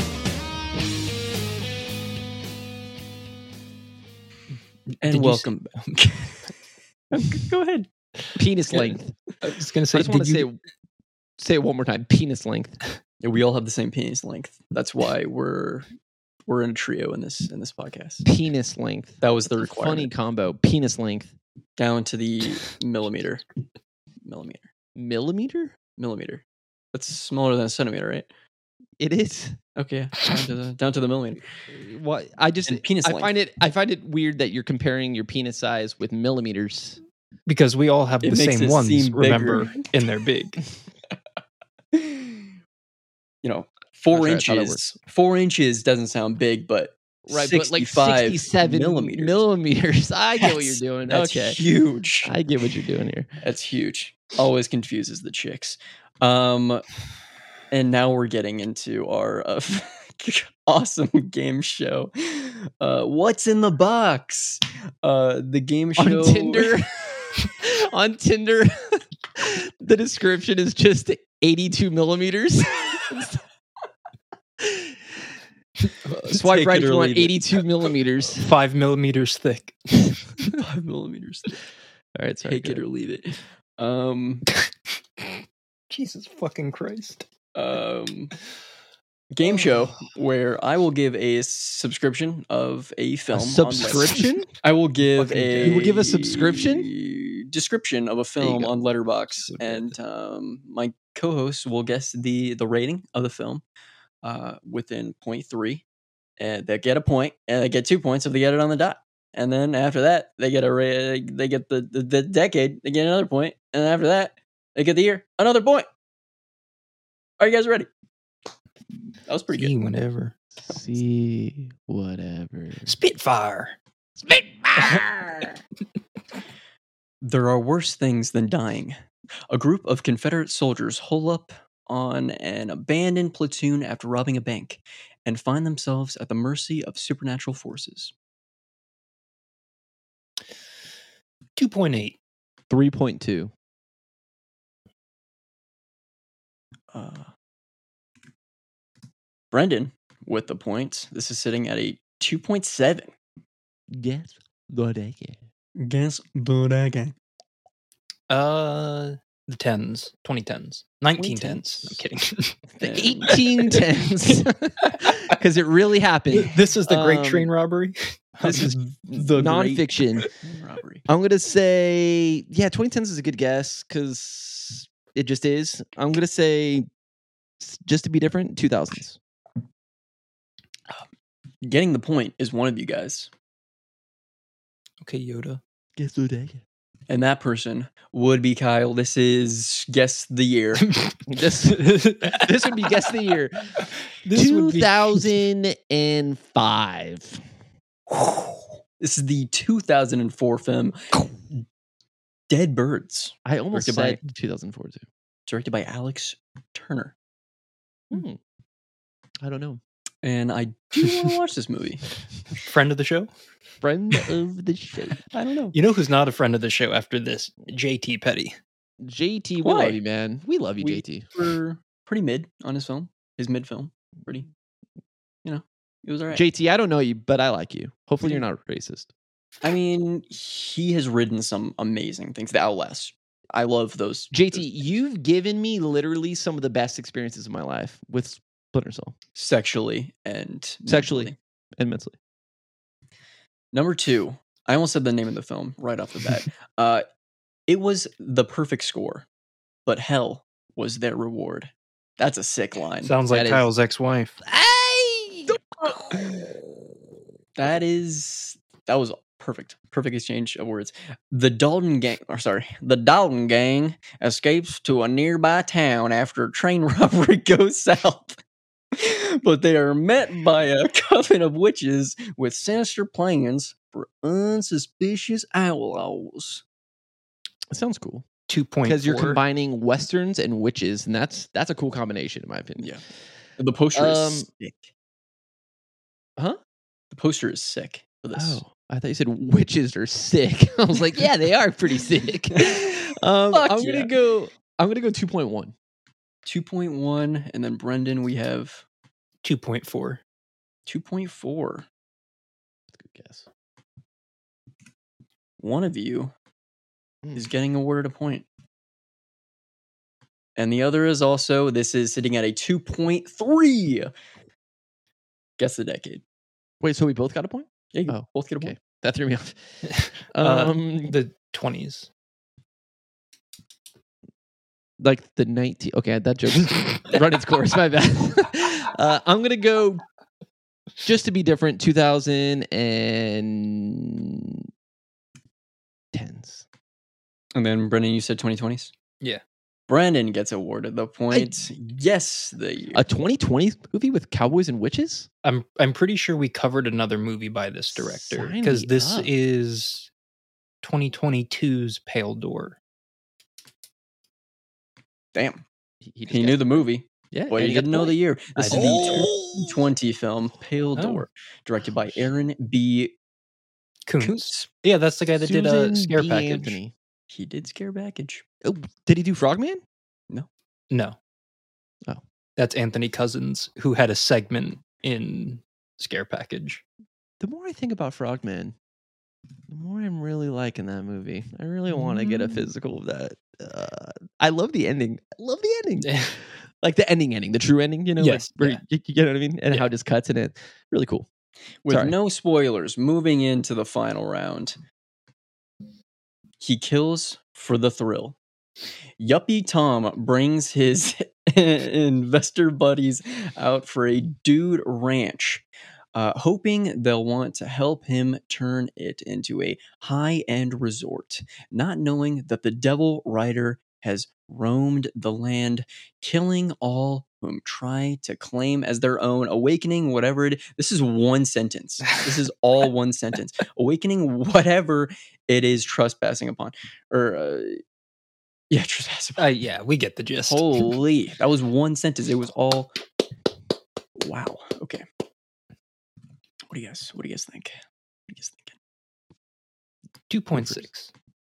And Did you welcome back. Go ahead. Penis Yeah. length. I was going to I say, just want did to you, say say it one more time. Penis length. Yeah, we all have the same penis length. That's why we're we're in a trio in this in this podcast. Penis length. That was the That's a funny requirement. combo. Penis length. Down to the millimeter. Millimeter. Millimeter. Millimeter. That's smaller than a centimeter, right? It is. Okay. Down to the down to the millimeter. What I just And penis I length. find it I find it weird that you're comparing your penis size with millimeters. because we all have It the makes same it ones, seem remember, bigger. and they're big. You know, four Not sure I thought it inches. Four inches doesn't sound big, but Right, but like sixty-five sixty-seven millimeters. millimeters. I get what That's- you're doing. That's Okay. huge. I get what you're doing here. That's huge. Always confuses the chicks. Um, and now we're getting into our uh, awesome game show. Uh, what's in the box? Uh, the game show On Tinder. On Tinder, the description is just eighty-two millimeters. Swipe Take right it if or you want leave it. eighty-two millimeters. Five millimeters thick. five millimeters. All right, sorry. Take it or leave it. Um, Jesus fucking Christ. um, game show where I will give a subscription of a film. A on subscription? I will give Fucking a You will give a subscription? description of a you film go. on Letterboxd, So good. and um, my co-host will guess the the rating of the film uh, within point three, and they get a point, and they get two points if they get it on the dot. And then after that, they get a ra- they get the, the the decade, they get another point, and then after that, they get the year, another point. Are you guys ready? That was pretty See, good. whenever. See, whatever. Spitfire. There are worse things than dying. A group of Confederate soldiers hole up on an abandoned platoon after robbing a bank and find themselves at the mercy of supernatural forces. two point eight. three point two. Uh, Brendan with the points. This is sitting at a two point seven. Yes, the decade. Guess but again. Uh, the tens. twenty tens. nineteen tens. I'm kidding. The And- eighteen tens. Because it really happened. This is the Great Um, Train Robbery. This is the Nonfiction. great robbery. I'm gonna say, yeah, twenty tens is a good guess because it just is. I'm gonna say, s- just to be different, two thousands. getting the point is one of you guys. Okay, Yoda. Guess the day. And that person would be Kyle. This is Guess the Year. This this would be guess the year. This would two be- thousand five. This is the two thousand four film Dead Birds, I almost Directed said two thousand four too. directed by Alex Turner. Hmm. I don't know. And I do want to watch this movie. Friend of the show? Friend of the show. I don't know. You know who's not a friend of the show after this? J T Petty. J T, we Why? love you, man. We love you, We- J T. We're pretty mid on his film. His mid film. Pretty, you know, it was all right. J T, I don't know you, but I like you. Hopefully, you're not racist. I mean, he has written some amazing things. The Outlast. I love those. J T, those- you've given me literally some of the best experiences of my life with Splinter Cell sexually and Sexually. mentally. and mentally. Number two, I almost said the name of the film right off the bat. uh, it was the perfect score, but hell was their reward. That's a sick line. Sounds like That is- Kyle's ex-wife. Hey! That is that was perfect. Perfect exchange of words. The Dalton gang, or sorry, the Dalton gang escapes to a nearby town after a train robbery goes south. But they are met by a coven of witches with sinister plans for unsuspicious outlaws. It sounds cool two point four. because you're combining westerns and witches, and that's that's a cool combination in my opinion. Yeah. The poster Um, is sick. Huh? The poster is sick for this. Oh, I thought you said witches are sick. I was like, yeah, they are pretty sick. um, Fuck I'm yeah. gonna go. I'm gonna go two point one. two point one, and then Brendan, we have two point four. two point four. That's a good guess. One of you Mm. is getting awarded a point. And the other is also, this is sitting at a two point three. Guess the decade. Wait, so we both got a point? Yeah, you Oh, both get a okay. point. That threw me off. Uh, Um, the twenties. like the nineteen. Okay, that joke's run its course. My bad. uh, I'm gonna go just to be different. two thousand tens. And then Brendan, you said twenty twenties? Yeah. Brandon gets awarded the point. Yes, the year. A twenty twenty movie with cowboys and witches. I'm I'm pretty sure we covered another movie by this director Sign because me this up. is twenty twenty-two's Pale Door. Damn. He, just He got- knew the movie, Yeah, but and he he got didn't know point. the year. I This is didn't. the twenty twenty film Pale Oh. Door, directed by Aaron B. Kuntz. Kuntz. Yeah, that's the guy that did a Susan scare B. package. Anthony. He did Scare Package. Oh, did he do Frogman? No. Oh. That's Anthony Cousins, who had a segment in Scare Package. The more I think about Frogman, the more I'm really liking that movie. I really want to get a Mm. physical of that. Uh, I love the ending. I love the ending. Like the ending, ending, the true ending. You know, like, Yes, where yeah. you, you get what I mean, and Yeah. how it just cuts in it. Really cool. With Sorry. no spoilers, moving into the final round. He kills for the thrill. Yuppie Tom brings his investor buddies out for a dude ranch, uh, hoping they'll want to help him turn it into a high-end resort, not knowing that the Devil Rider has roamed the land, killing all whom try to claim as their own, awakening whatever it is. This is one sentence. This is all one sentence. Awakening whatever it is trespassing upon. Or, uh, yeah, trespassing upon. Uh, yeah, we get the gist. Holy, that was one sentence. It was all. Wow. Okay. What do you guys? What do you guys think? What are you guys thinking? two point six.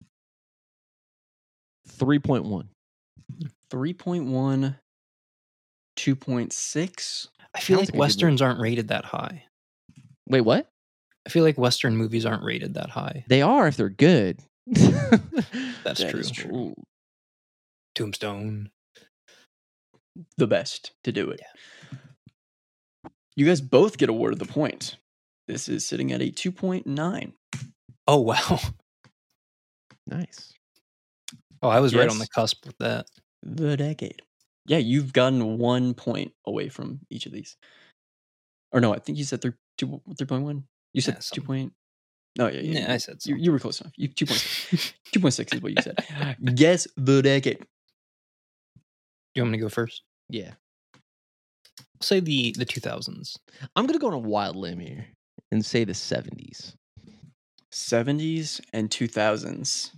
Three point one. Three point one. Two point six. I feel Sounds like like a good Westerns aren't rated that high. Wait, what? I feel like Western movies aren't rated that high. They are if they're good. That's That true. is true. Tombstone. The best to do it. You guys both get awarded the point. This is sitting at a two point nine. Oh, wow. Nice. Oh, I was right on Yes. the cusp with that. The decade. Yeah, you've gotten one point away from each of these. Or no, I think you said three. two, three point one? You said Yeah, two something. point. No, yeah, yeah. Yeah, you, I said you, something. you were close enough. You two point six. two point six is what you said. Guess the decade. You want me to go first? Yeah. Say the the two thousands. I'm going to go on a wild limb here and say the seventies. seventies and two thousands.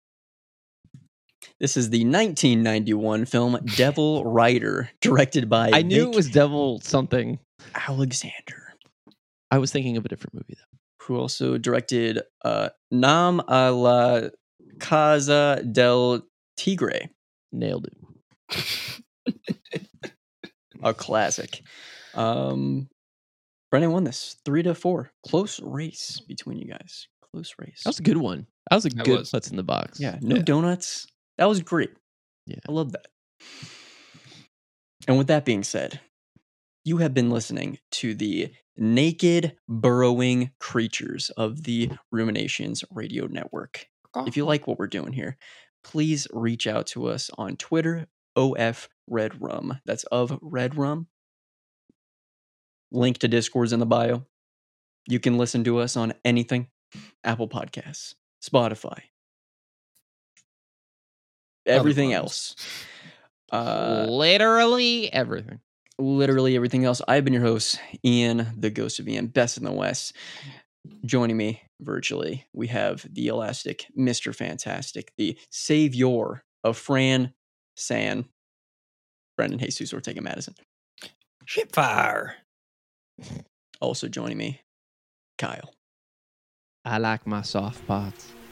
This is the nineteen ninety-one film Devil Rider, directed by I knew Vic it was Devil something. Alexander, I was thinking of a different movie, though. who also directed uh, Nam a la Casa del Tigre, Nailed it. a classic. Um, Brennan won this three to four. Close race between you guys. Close race. That was a good one. That was a That good was. Putts in the box. Yeah, no Yeah. donuts. That was great. Yeah. I love that. And with that being said, you have been listening to the naked burrowing creatures of the Ruminations Radio Network. If you like what we're doing here, please reach out to us on Twitter, O F Red Rum. That's of Red Rum. Link to Discord's in the bio. You can listen to us on anything: Apple Podcasts, Spotify, everything ones. else. Uh, Literally everything. literally everything else. I've been your host, Ian, the Ghost of Ian, best in the West. Joining me virtually, we have the elastic Mister Fantastic, the savior of Fran San, Brendan Jesus Ortega Madison. Shipfire. Also joining me, Kyle. I like my soft pots.